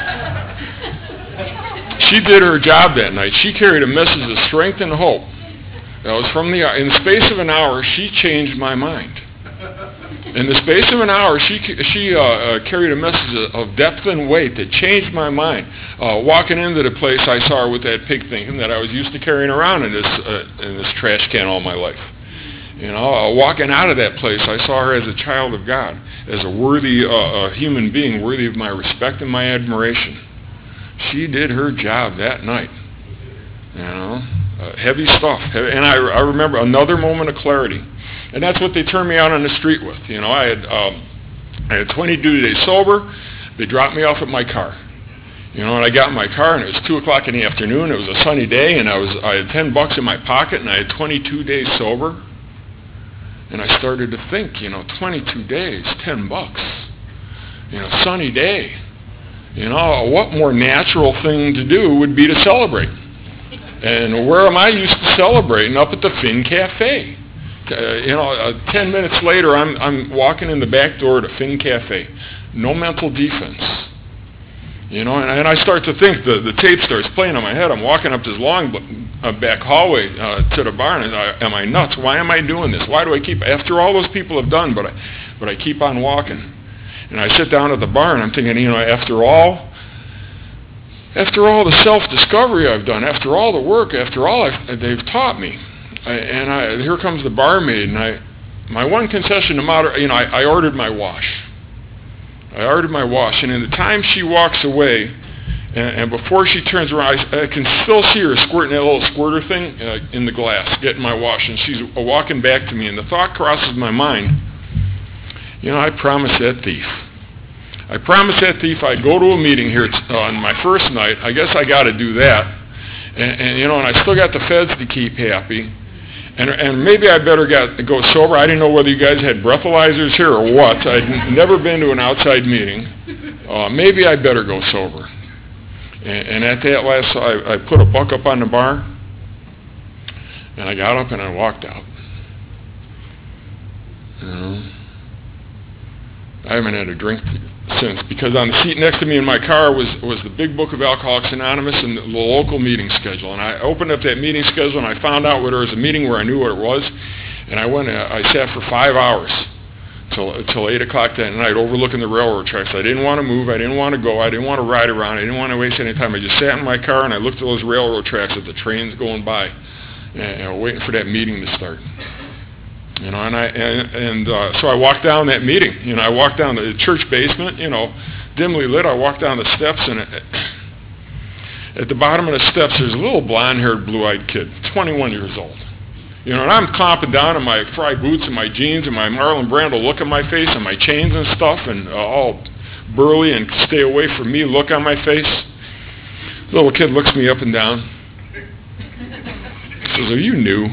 She did her job that night. She carried a message of strength and hope. That was from the in the space of an hour. She changed my mind. In the space of an hour, she she uh, uh, carried a message of depth and weight that changed my mind. Uh, walking into the place, I saw her with that pig thinking that I was used to carrying around in this uh, in this trash can all my life. You know, uh, walking out of that place, I saw her as a child of God, as a worthy uh, uh, human being, worthy of my respect and my admiration. She did her job that night. You know, uh, heavy stuff. And I, I remember another moment of clarity. And that's what they turned me out on the street with. You know, I had um, I had twenty-two days sober. They dropped me off at my car. You know, and I got in my car, and it was two o'clock in the afternoon. It was a sunny day, and I was I had ten bucks in my pocket, and I had twenty-two days sober. And I started to think, you know, twenty-two days, ten bucks. You know, sunny day. You know, what more natural thing to do would be to celebrate? And where am I used to celebrating? Up at the Finn Cafe. Uh, you know, uh, ten minutes later, I'm I'm walking in the back door to Finn Cafe. No mental defense. You know, and, and I start to think, the, the tape starts playing on my head. I'm walking up this long uh, back hallway uh, to the bar, and I, am I nuts? Why am I doing this? Why do I keep, after all those people have done, but I, but I keep on walking. And I sit down at the bar, and I'm thinking, you know, after all, after all the self-discovery I've done, after all the work, after all I've, they've taught me, I, and I, here comes the barmaid, and I, my one concession, no matter, you know, I, I ordered my wash. I ordered my wash, and in the time she walks away, and, and before she turns around, I, I can still see her squirting that little squirter thing uh, in the glass, getting my wash, and she's walking back to me, and the thought crosses my mind, you know, I promised that thief. I promised that thief I'd go to a meeting here uh, on my first night. I guess I got to do that, and, and you know, and I still got the feds to keep happy. And, and maybe I better got, go sober. I didn't know whether you guys had breathalyzers here or what. I'd n- never been to an outside meeting. Uh, maybe I better go sober. And, and at that last, I, I put a buck up on the bar, and I got up and I walked out. You know, I haven't had a drink since, because on the seat next to me in my car was, was the big book of Alcoholics Anonymous and the local meeting schedule. And I opened up that meeting schedule, and I found out where there was a meeting where I knew what it was. And I went, I sat for five hours till, till eight o'clock that night overlooking the railroad tracks. I didn't want to move. I didn't want to go. I didn't want to ride around. I didn't want to waste any time. I just sat in my car, and I looked at those railroad tracks at the trains going by, and, and waiting for that meeting to start. You know, and I and, and uh, so I walked down that meeting. You know, I walked down the church basement. You know, dimly lit. I walked down the steps, and it, at the bottom of the steps, there's a little blonde-haired, blue-eyed kid, twenty-one years old. You know, and I'm clomping down in my fry boots and my jeans and my Marlon Brando look on my face and my chains and stuff, and uh, all burly and stay away from me look on my face. The little kid looks me up and down. Says, "Are you new?"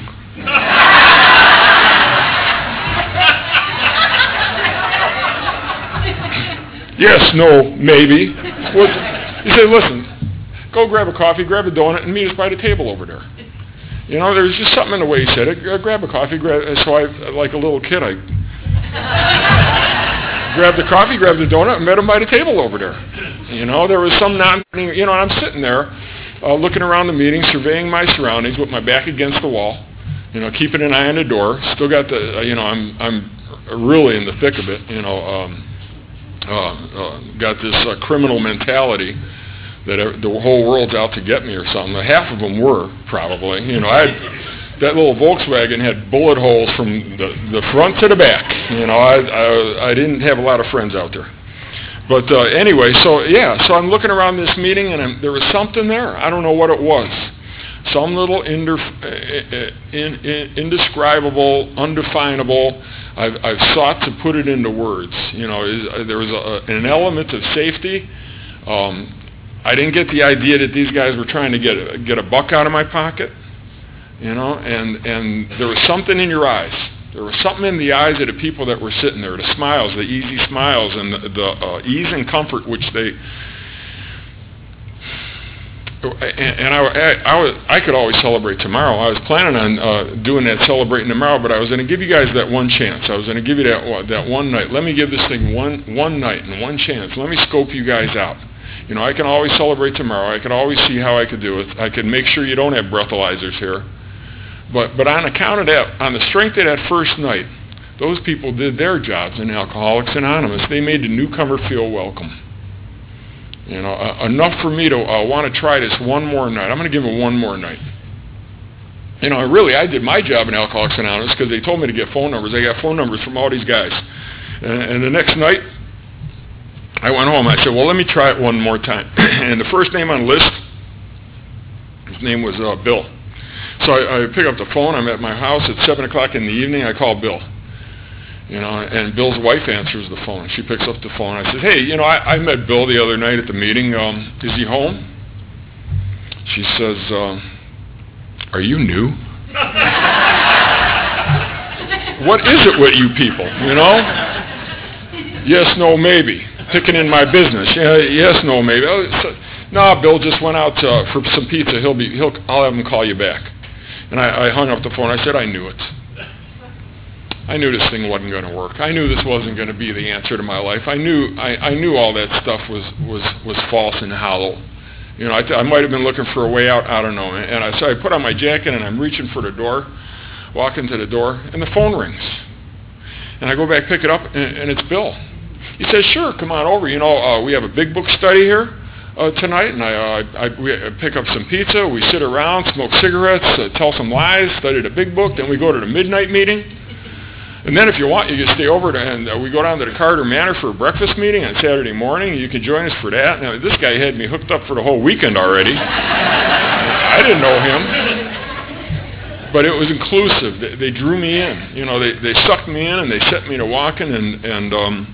Yes, no, maybe. What? He said, "Listen, go grab a coffee, grab a donut, and meet us by the table over there." You know, there was just something in the way he said it. Grab a coffee. Grab, so I, like a little kid, I Grabbed the coffee, grabbed the donut, and met him by the table over there. You know, there was some non, you know, I'm sitting there uh, looking around the meeting, surveying my surroundings with my back against the wall, you know, keeping an eye on the door. Still got the, uh, you know, I'm I'm really in the thick of it, you know, um, uh, uh, got this uh, criminal mentality that the whole world's out to get me or something. Half of them were, probably. You know, I had, that little Volkswagen had bullet holes from the, the front to the back. You know, I, I I didn't have a lot of friends out there. But uh, anyway, so yeah, so I'm looking around this meeting, and I'm, there was something there. I don't know what it was. Some little indef- in, in, indescribable, undefinable. I've, I've sought to put it into words. You know, is, there was a, an element of safety. Um, I didn't get the idea that these guys were trying to get a, get a buck out of my pocket. You know, and, and there was something in your eyes. There was something in the eyes of the people that were sitting there, the smiles, the easy smiles, and the, the uh, ease and comfort which they... And, and I, I, I, was, I could always celebrate tomorrow. I was planning on uh, doing that, celebrating tomorrow, but I was going to give you guys that one chance. I was going to give you that that one night. Let me give this thing one one night and one chance. Let me scope you guys out. You know, I can always celebrate tomorrow. I can always see how I could do it. I can make sure you don't have breathalyzers here. But but on account of that, on the strength of that first night, those people did their jobs in Alcoholics Anonymous. They made the newcomer feel welcome. You know, uh, enough for me to uh, want to try this one more night. I'm going to give it one more night. You know, really, I did my job in Alcoholics Anonymous because they told me to get phone numbers. I got phone numbers from all these guys. And, and the next night, I went home. I said, well, let me try it one more time. And the first name on the list, his name was uh, Bill. So I, I pick up the phone. I'm at my house at seven o'clock in the evening. I call Bill. You know, and Bill's wife answers the phone. She picks up the phone. I said, hey, you know, I, I met Bill the other night at the meeting. Um, is he home? She says, uh, are you new? What is it with you people, you know? Yes, no, maybe. Picking in my business. Yeah, yes, no, maybe. Oh, so, no, Bill just went out uh, for some pizza. He'll be. He'll. I'll have him call you back. And I, I hung up the phone. I said, I knew it. I knew this thing wasn't going to work. I knew this wasn't going to be the answer to my life. I knew. I, I knew all that stuff was was was false and hollow. You know, I, th- I might have been looking for a way out. I don't know. And I so I put on my jacket and I'm reaching for the door, walking to the door, and the phone rings. And I go back, pick it up, and, and it's Bill. He says, sure, come on over. You know, uh, we have a big book study here uh, tonight, and I, uh, I, we pick up some pizza. We sit around, smoke cigarettes, uh, tell some lies, study the big book. Then we go to the midnight meeting. And then if you want, you can stay over to, and uh, we go down to the Carter Manor for a breakfast meeting on Saturday morning. You can join us for that. Now, this guy had me hooked up for the whole weekend already. I didn't know him. But it was inclusive. They, they drew me in. You know, they, they sucked me in and they set me to walking, and, and um,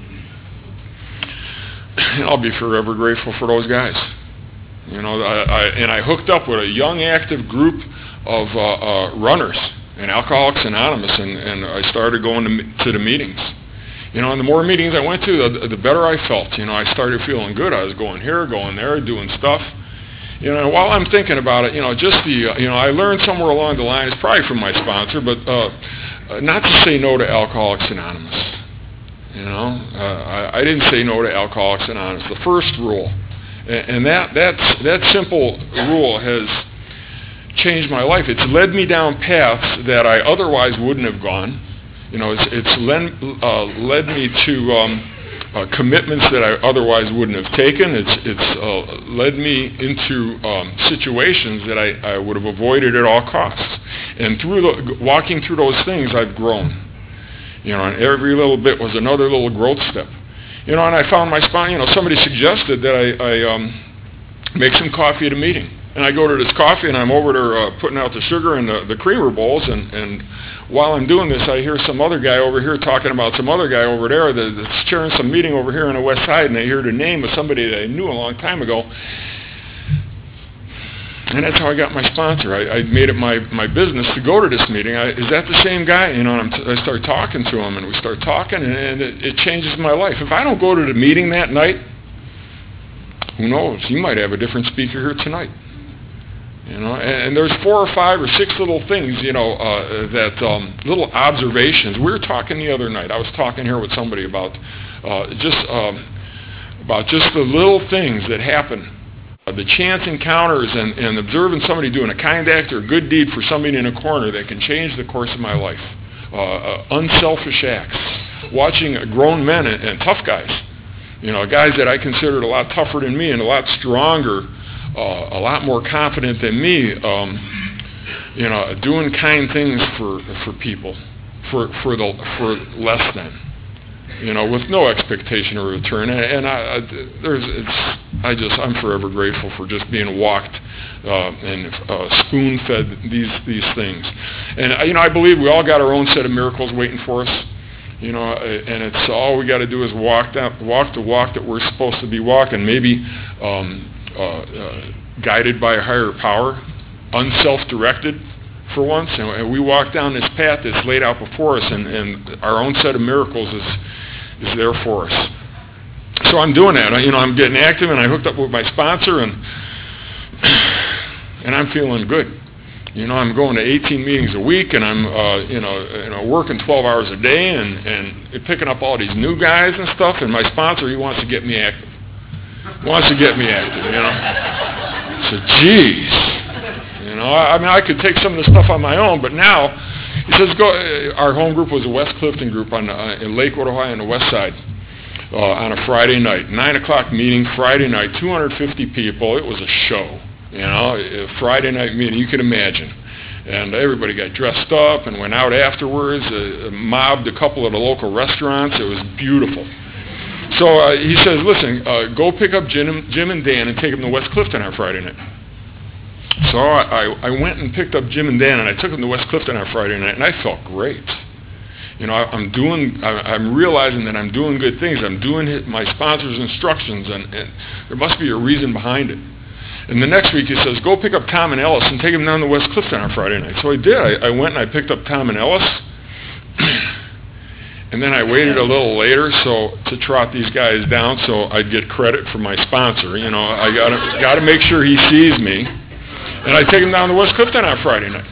I'll be forever grateful for those guys. You know, I, I, and I hooked up with a young, active group of uh, uh, runners in Alcoholics Anonymous, and, and I started going to, to the meetings. You know, and the more meetings I went to, the, the better I felt. You know, I started feeling good. I was going here, going there, doing stuff. You know, and while I'm thinking about it, you know, just the, uh, you know, I learned somewhere along the line, it's probably from my sponsor, but uh, uh, not to say no to Alcoholics Anonymous. You know, uh, I, I didn't say no to Alcoholics Anonymous. The first rule, and, and that that's, that simple rule has changed my life. It's led me down paths that I otherwise wouldn't have gone. You know, it's, it's led, uh, led me to um, uh, commitments that I otherwise wouldn't have taken. It's it's uh, led me into um, situations that I, I would have avoided at all costs. And through the, walking through those things, I've grown. You know, and every little bit was another little growth step. You know, and I found my spot. You know, somebody suggested that I, I um, make some coffee at a meeting. And I go to this coffee, and I'm over there uh, putting out the sugar and the, the creamer bowls, and, and while I'm doing this, I hear some other guy over here talking about some other guy over there that's chairing some meeting over here on the west side, and I hear the name of somebody that I knew a long time ago. And that's how I got my sponsor. I, I made it my, my business to go to this meeting. I, is that the same guy? You know, and I'm t- I start talking to him, and we start talking, and, and it, it changes my life. If I don't go to the meeting that night, who knows? You might have a different speaker here tonight. You know, and, and there's four or five or six little things, you know, uh, that um, little observations. We were talking the other night. I was talking here with somebody about uh, just um, about just the little things that happen, uh, the chance encounters, and, and observing somebody doing a kind act or a good deed for somebody in a corner that can change the course of my life. Uh, uh, unselfish acts. Watching grown men and, and tough guys, you know, guys that I considered a lot tougher than me and a lot stronger. Uh, a lot more confident than me, um, you know, doing kind things for for people, for for the for less than, you know, with no expectation of return. And, and I, I there's it's I just I'm forever grateful for just being walked uh, and uh, spoon-fed these these things. And you know, I believe we all got our own set of miracles waiting for us. You know, and it's all we got to do is walk that walk the walk that we're supposed to be walking. Maybe. Um, Uh, uh, guided by a higher power, unself-directed for once, and, and we walk down this path that's laid out before us, and, and our own set of miracles is is there for us. So I'm doing that. I, you know, I'm getting active, and I hooked up with my sponsor, and and I'm feeling good. You know, I'm going to eighteen meetings a week, and I'm uh, you know you know working twelve hours a day, and and picking up all these new guys and stuff. And my sponsor, he wants to get me active. Wants to get me active, you know. So, geez, you know. I, I mean, I could take some of the stuff on my own, but now he says, "Go." Our home group was a West Clifton group on uh, in Lakewood, Ohio, on the west side, uh, on a Friday night, nine o'clock meeting, Friday night, two hundred fifty people. It was a show, you know. A Friday night meeting, you can imagine. And everybody got dressed up and went out afterwards. Uh, mobbed a couple of the local restaurants. It was beautiful. So uh, he says, listen, uh, go pick up Jim, Jim and Dan and take them to West Clifton on Friday night. So I, I went and picked up Jim and Dan, and I took them to West Clifton on Friday night, and I felt great. You know, I, I'm doing, I, I'm realizing that I'm doing good things. I'm doing my sponsor's instructions, and, and there must be a reason behind it. And the next week he says, go pick up Tom and Ellis and take them down to West Clifton on Friday night. So I did. I, I went and I picked up Tom and Ellis. And then I waited a little later so to trot these guys down so I'd get credit for my sponsor. You know, I gotta gotta make sure he sees me. And I take him down to West Clifton on Friday night.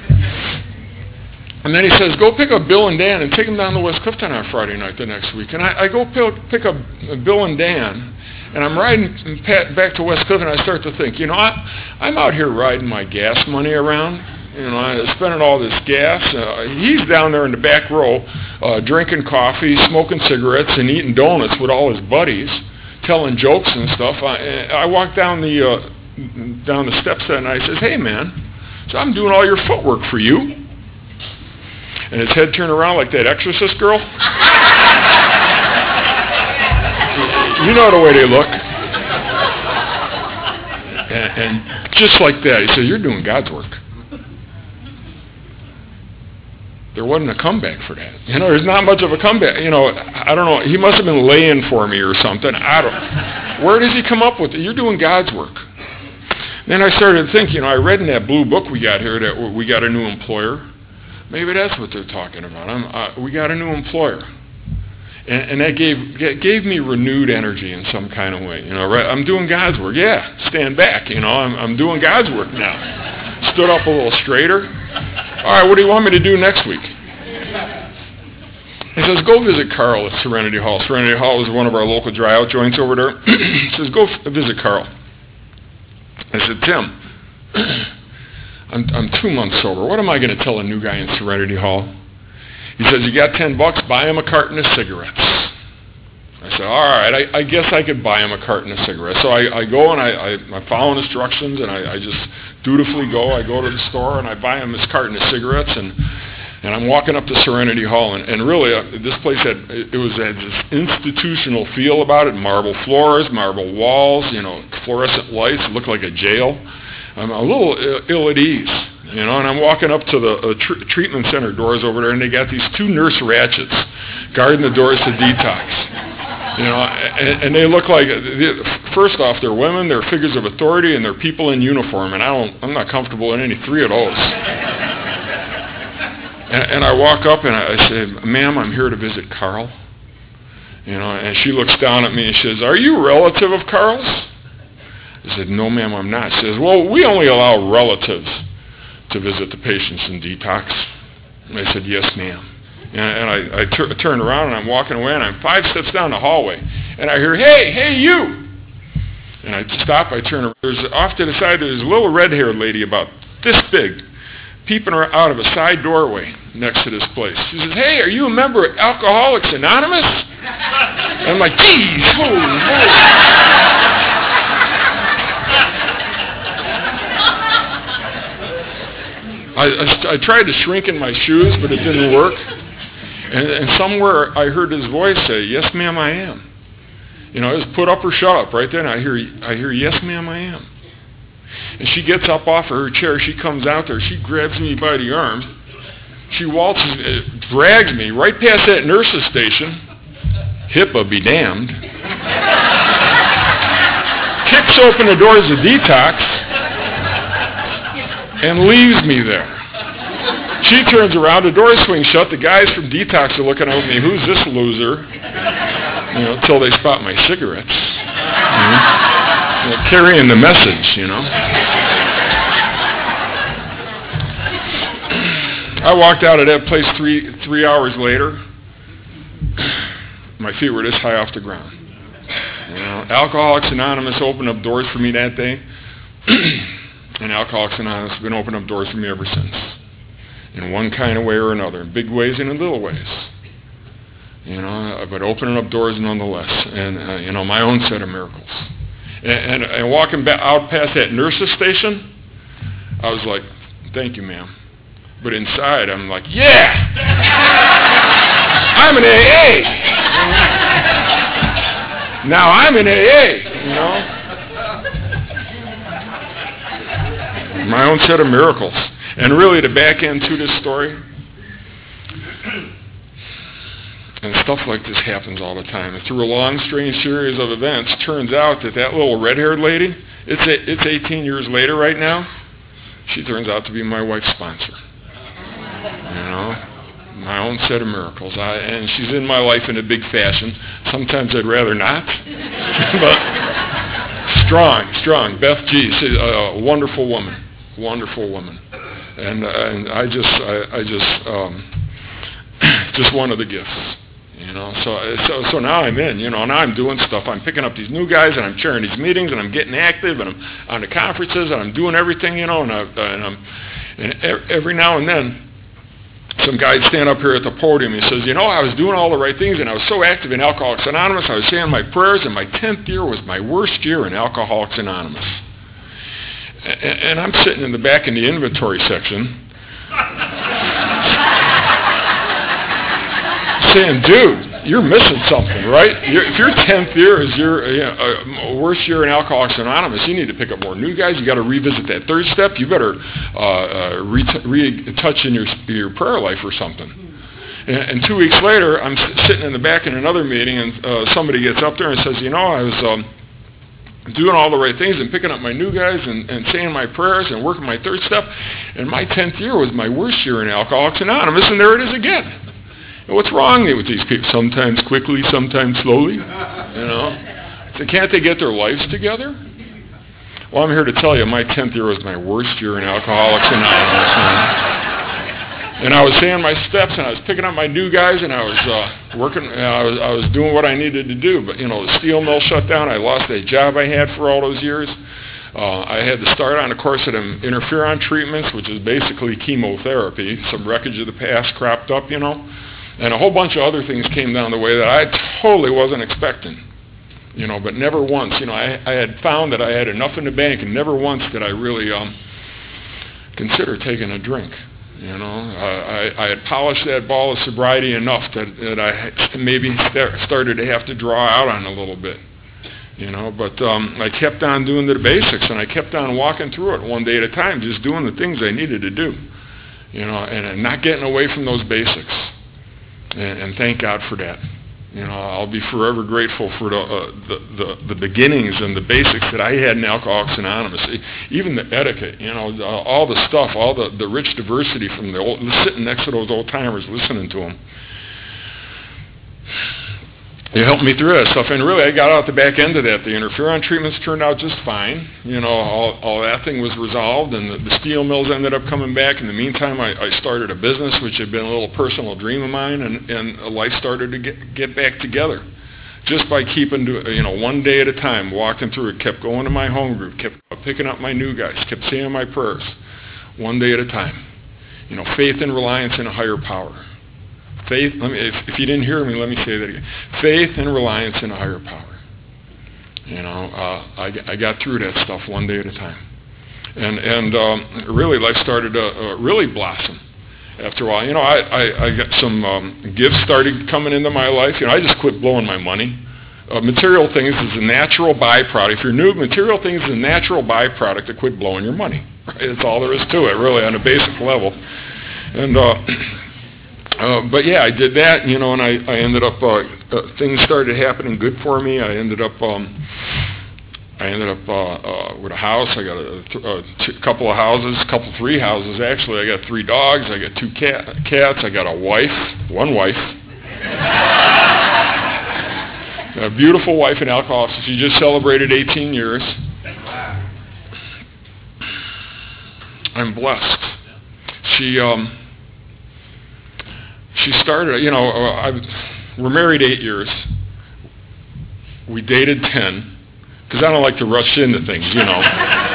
And then he says, go pick up Bill and Dan and take them down to West Clifton on Friday night the next week. And I, I go pick, pick up Bill and Dan, and I'm riding back to West Clifton, and I start to think, you know, I, I'm out here riding my gas money around. You know, I'm spending all this gas. Uh, he's down there in the back row uh, drinking coffee, smoking cigarettes, and eating donuts with all his buddies, telling jokes and stuff. I, I walk down the uh, down the steps and I says, hey, man, so I'm doing all your footwork for you. And his head turned around like that Exorcist girl. You know the way they look. And, and just like that, he said, you're doing God's work. There wasn't a comeback for that. You know, there's not much of a comeback. You know, I don't know. He must have been laying for me or something. I don't. Where does he come up with it? You're doing God's work. Then I started thinking, you know, I read in that blue book we got here that we got a new employer. Maybe that's what they're talking about. I'm, uh, we got a new employer. And, and that gave gave me renewed energy in some kind of way. You know, right? I'm doing God's work. Yeah, stand back. You know, I'm, I'm doing God's work now. Stood up a little straighter. All right, what do you want me to do next week? He says, go visit Carl at Serenity Hall. Serenity Hall is one of our local dry-out joints over there. He says, go f- visit Carl. I said, Tim, I'm, I'm two months sober. What am I going to tell a new guy in Serenity Hall? He says, you got ten bucks, buy him a carton of cigarettes. I said, all right, I, I guess I could buy him a carton of cigarettes. So I, I go and I, I, I follow instructions, and I, I just dutifully go. I go to the store, and I buy him his carton of cigarettes, and and I'm walking up to Serenity Hall, and, and really, uh, this place had, it was had this institutional feel about it, marble floors, marble walls, you know, fluorescent lights. It looked like a jail. I'm a little ill, Ill at ease. You know, and I'm walking up to the uh, tr- treatment center doors over there, and they got these two nurse ratchets guarding the doors to detox. You know, and, and they look like, first off, they're women, they're figures of authority, and they're people in uniform, and I don't, I'm not comfortable in any three of those. And, and I walk up and I, I say, ma'am, I'm here to visit Carl. You know, and she looks down at me and she says, are you a relative of Carl's? I said, no, ma'am, I'm not. She says, well, we only allow relatives to visit the patients in detox. And I said, yes, ma'am. And, and I, I tur- turned around, and I'm walking away, and I'm five steps down the hallway. And I hear, hey, hey, you. And I stop, I turn around. There's, off to the side, there's a little red-haired lady about this big, peeping out of a side doorway next to this place. She says, hey, are you a member of Alcoholics Anonymous? And I'm like, geez, holy moly. I, I, I tried to shrink in my shoes, but it didn't work. And, and somewhere I heard his voice say, yes, ma'am, I am. You know, it was put up or shut up right then. I hear, I hear, yes, ma'am, I am. And she gets up off of her chair. She comes out there. She grabs me by the arm. She waltzes, uh, drags me right past that nurse's station. HIPAA be damned. Kicks open the doors of detox and leaves me there. She turns around, the doors swing shut, the guys from detox are looking at me, who's this loser? You know, until they spot my cigarettes. You know, you know, carrying the message, you know. I walked out of that place three three hours later. My feet were this high off the ground. You know, Alcoholics Anonymous opened up doors for me that day. And Alcoholics Anonymous has been opening up doors for me ever since. In one kind of way or another, in big ways and in little ways. You know, but opening up doors nonetheless. And, uh, you know, my own set of miracles. And, and, and walking back out past that nurse's station, I was like, thank you, ma'am. But inside, I'm like, yeah! I'm in A A! Now I'm in A A, you know? My own set of miracles. And really, to back into this story, and stuff like this happens all the time. And through a long, strange series of events, turns out that that little red-haired lady, it's a, it's eighteen years later right now, she turns out to be my wife's sponsor. You know, my own set of miracles. I, and she's in my life in a big fashion. Sometimes I'd rather not. But strong, strong. Beth G. She's a wonderful woman. Wonderful woman. And, uh, and I just, I, I just, um, just one of the gifts. You know, so, so so now I'm in, you know, now I'm doing stuff. I'm picking up these new guys, and I'm chairing these meetings, and I'm getting active, and I'm on the conferences, and I'm doing everything, you know, and, I, and I'm, and every now and then, some guy stand up here at the podium, he says, you know, I was doing all the right things, and I was so active in Alcoholics Anonymous, I was saying my prayers, and my tenth year was my worst year in Alcoholics Anonymous. And, and I'm sitting in the back in the inventory section, saying, dude, you're missing something, right? You're, if your tenth year is your you know, uh, worst year in Alcoholics Anonymous, you need to pick up more new guys. You got to revisit that third step. You better uh, uh, retouch re- in your your prayer life or something. And, and two weeks later, I'm s- sitting in the back in another meeting, and uh, somebody gets up there and says, you know, I was um, doing all the right things and picking up my new guys and, and saying my prayers and working my third step, and my tenth year was my worst year in Alcoholics Anonymous, and there it is again. And what's wrong with these people? Sometimes quickly, sometimes slowly. You know, so can't they get their lives together? Well, I'm here to tell you, my tenth year was my worst year in Alcoholics Anonymous. And I was saying my steps, and I was picking up my new guys, and I was uh, working. And I was I was doing what I needed to do. But you know, the steel mill shut down. I lost that job I had for all those years. Uh, I had to start on a course of interferon treatments, which is basically chemotherapy. Some wreckage of the past cropped up, you know. And a whole bunch of other things came down the way that I totally wasn't expecting, you know, but never once, you know, I, I had found that I had enough in the bank, and never once did I really um, consider taking a drink, you know. Uh, I, I had polished that ball of sobriety enough that, that I maybe st- started to have to draw out on a little bit, you know, but um, I kept on doing the basics, and I kept on walking through it one day at a time, just doing the things I needed to do, you know, and, and not getting away from those basics. And, and thank God for that. You know, I'll be forever grateful for the, uh, the, the the beginnings and the basics that I had in Alcoholics Anonymous. Even the etiquette, you know, all the stuff, all the, the rich diversity from the old, sitting next to those old timers, listening to them. It helped me through that stuff, and really I got out the back end of that. The interferon treatments turned out just fine. You know, all, all that thing was resolved, and the, the steel mills ended up coming back. In the meantime, I, I started a business, which had been a little personal dream of mine, and, and life started to get, get back together. Just by keeping, you know, one day at a time, walking through it, kept going to my home group, kept picking up my new guys, kept saying my prayers, one day at a time. You know, faith and reliance in a higher power. Faith, let me, if, if you didn't hear me, let me say that again. Faith and reliance in a higher power. You know, uh, I, I got through that stuff one day at a time. And and um, really life started to uh, really blossom after a while. You know, I, I, I got some um, gifts started coming into my life. You know, I just quit blowing my money. Uh, material things is a natural byproduct. If you're new, material things is a natural byproduct to quit blowing your money. Right? That's all there is to it, really, on a basic level. And uh, Uh, but yeah, I did that, you know, and I, I ended up, uh, uh, things started happening good for me. I ended up, um, I ended up uh, uh, with a house. I got a, th- a t- couple of houses, a couple, three houses actually. I got three dogs. I got two cat- cats. I got a wife, one wife. A beautiful wife in Alcoholics. She just celebrated eighteen years. I'm blessed. She, um, She started, you know, uh, I, we're married eight years. We dated ten, because I don't like to rush into things, you know.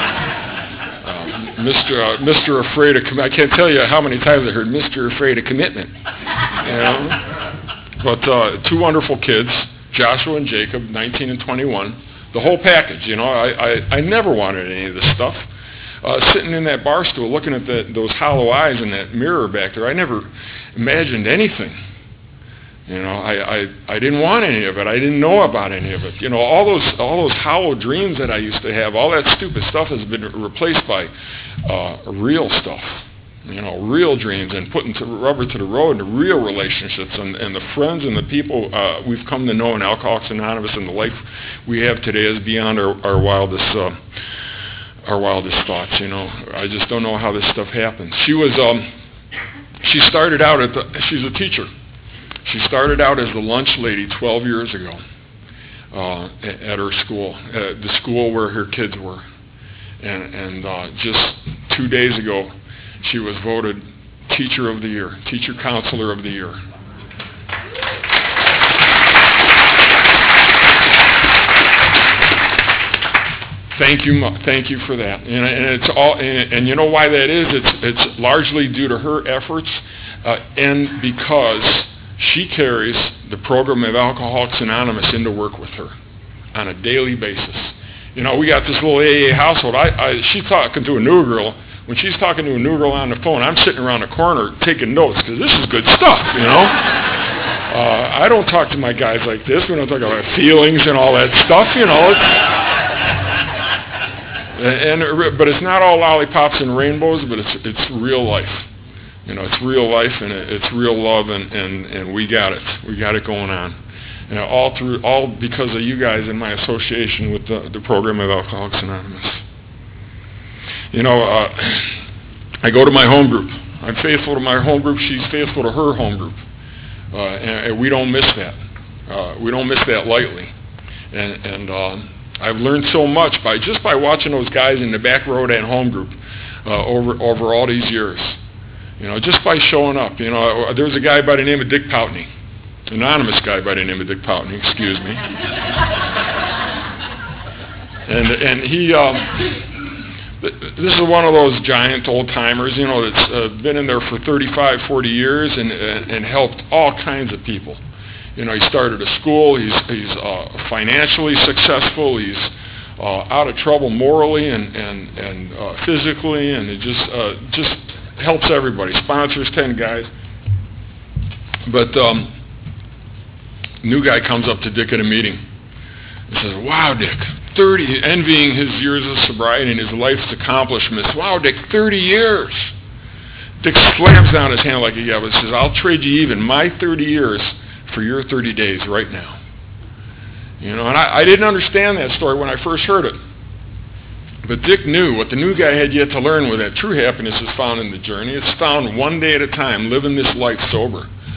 Uh, Mister Uh, Mister Afraid of commitment. I can't tell you how many times I heard Mister Afraid of Commitment. You know? But uh, two wonderful kids, Joshua and Jacob, nineteen and twenty-one. The whole package, you know. I, I, I never wanted any of this stuff. Uh, sitting in that bar stool, looking at the, those hollow eyes in that mirror back there, I never imagined anything. You know, I, I, I didn't want any of it. I didn't know about any of it. You know, all those all those hollow dreams that I used to have, all that stupid stuff has been replaced by uh, real stuff. You know, real dreams, and putting to rubber to the road, and real relationships, and, and the friends and the people uh, we've come to know in Alcoholics Anonymous, and the life we have today is beyond our, our wildest uh, our wildest thoughts. You know, I just don't know how this stuff happens. She was, um, she started out at the, she's a teacher. She started out as the lunch lady twelve years ago uh, at her school, uh, the school where her kids were. And, and uh, just two days ago, she was voted Teacher of the Year, Teacher Counselor of the Year. Thank you, thank you for that. And, and it's all, and, and you know why that is? It's it's largely due to her efforts, uh, and because she carries the program of Alcoholics Anonymous into work with her on a daily basis. You know, we got this little A A household. I, I she's talking to a new girl. When she's talking to a new girl on the phone, I'm sitting around the corner taking notes because this is good stuff. You know. Uh, I don't talk to my guys like this. We don't talk about feelings and all that stuff. You know. It's, And, but it's not all lollipops and rainbows, but it's it's real life. You know, it's real life, and it's real love, and, and, and we got it. We got it going on. You know, all through, all because of you guys and my association with the, the program of Alcoholics Anonymous. You know, uh, I go to my home group. I'm faithful to my home group. She's faithful to her home group, uh, and, and we don't miss that. Uh, we don't miss that lightly, and and. Um, I've learned so much by just by watching those guys in the back road at home group uh, over over all these years. You know, just by showing up. You know, there's a guy by the name of Dick Poutney, anonymous guy by the name of Dick Poutney. Excuse me. and and he, um, this is one of those giant old timers. You know, that's uh, been in there for thirty-five, forty years, and and, and helped all kinds of people. You know, he started a school. He's he's uh, financially successful. He's uh, out of trouble morally and and and uh, physically, and it just uh, just helps everybody. Sponsors ten guys. But um, new guy comes up to Dick at a meeting and says, "Wow, Dick, thirty, envying his years of sobriety and his life's accomplishments. Wow, Dick, thirty years." Dick slams down his hand like a gavel and says, "I'll trade you even my thirty years for your thirty days right now." You know, and I, I didn't understand that story when I first heard it. But Dick knew what the new guy had yet to learn was that true happiness is found in the journey. It's found one day at a time, living this life sober.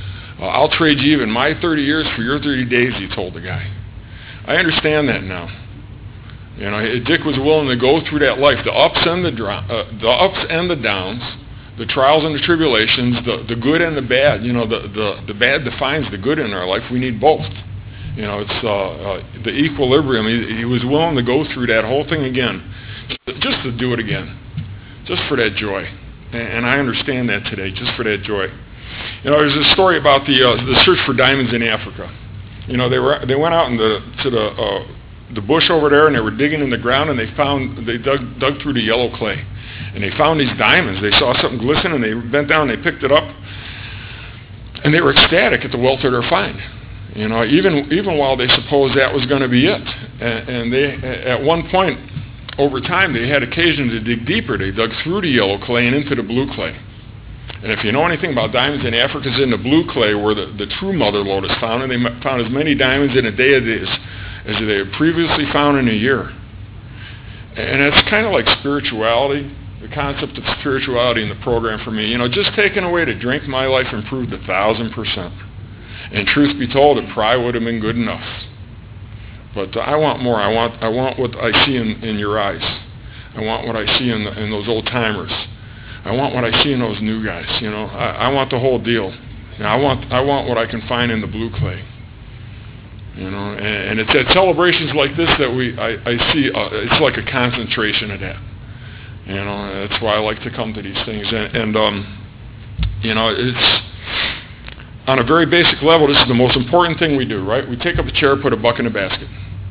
Uh, I'll trade you even my thirty years for your thirty days, he told the guy. I understand that now. You know, Dick was willing to go through that life, the ups and the, dro- uh, the ups and the downs, the trials and the tribulations, the, the good and the bad. You know, the, the, the bad defines the good in our life. We need both. You know, it's uh, uh, the equilibrium. He, he was willing to go through that whole thing again, just to do it again, just for that joy. And, and I understand that today, just for that joy. You know, there's a story about the uh, the search for diamonds in Africa. You know, they were they went out in the to the uh, the bush over there, and they were digging in the ground, and they found they dug dug through the yellow clay, and they found these diamonds. They saw something glisten, and they bent down, and they picked it up, and they were ecstatic at the wealth of their find. You know, even even while they supposed that was going to be it, and, and they at one point over time they had occasion to dig deeper. They dug through the yellow clay and into the blue clay. And if you know anything about diamonds in Africa, it's in the blue clay where the, the true mother lode is found, and they found as many diamonds in a day as, as they had previously found in a year. And it's kind of like spirituality, the concept of spirituality in the program for me. You know, just taking away to drink, my life improved a thousand percent. And truth be told, it probably would have been good enough. But uh, I want more. I want I want what I see in, in your eyes. I want what I see in, the, in those old timers. I want what I see in those new guys. You know, I, I want the whole deal. You know, I want I want what I can find in the blue clay. You know, and, and it's at celebrations like this that we I, I see. Uh, it's like a concentration of that. You know, that's why I like to come to these things. And, and um, you know, it's on a very basic level. This is the most important thing we do, right? We take up a chair, put a buck in a basket.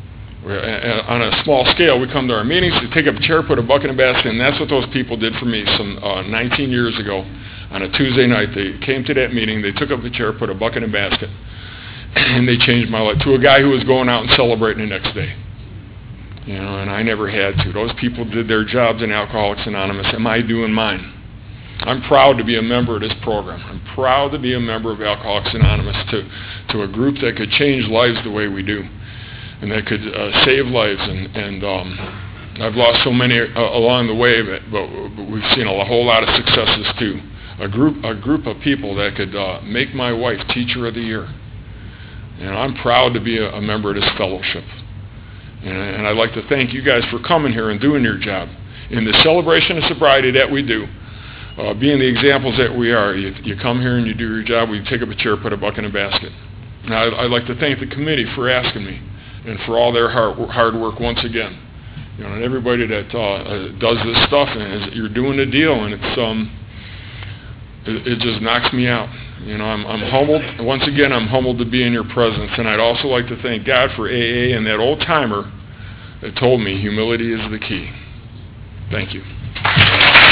On a small scale, we come to our meetings, we take up a chair, put a buck in a basket, and that's what those people did for me some uh, nineteen years ago. On a Tuesday night, they came to that meeting, they took up a chair, put a buck in a basket, and they changed my life to a guy who was going out and celebrating the next day. You know, and I never had to. Those people did their jobs in Alcoholics Anonymous. Am I doing mine? I'm proud to be a member of this program. I'm proud to be a member of Alcoholics Anonymous, to, to a group that could change lives the way we do, and that could uh, save lives. And, and um, I've lost so many uh, along the way, but, but we've seen a whole lot of successes too. A group, a group of people that could uh, make my wife Teacher of the Year. And I'm proud to be a, a member of this fellowship. And, and I'd like to thank you guys for coming here and doing your job. In the celebration of sobriety that we do, uh, being the examples that we are, you, you come here and you do your job, we take up a chair, put a buck in a basket. And I'd, I'd like to thank the committee for asking me, and for all their hard, hard work once again. You know, and everybody that uh, uh, does this stuff, and is, you're doing the deal, and it's um, it, it just knocks me out. You know, I'm, I'm humbled. Once again, I'm humbled to be in your presence, and I'd also like to thank God for A A and that old timer that told me humility is the key. Thank you.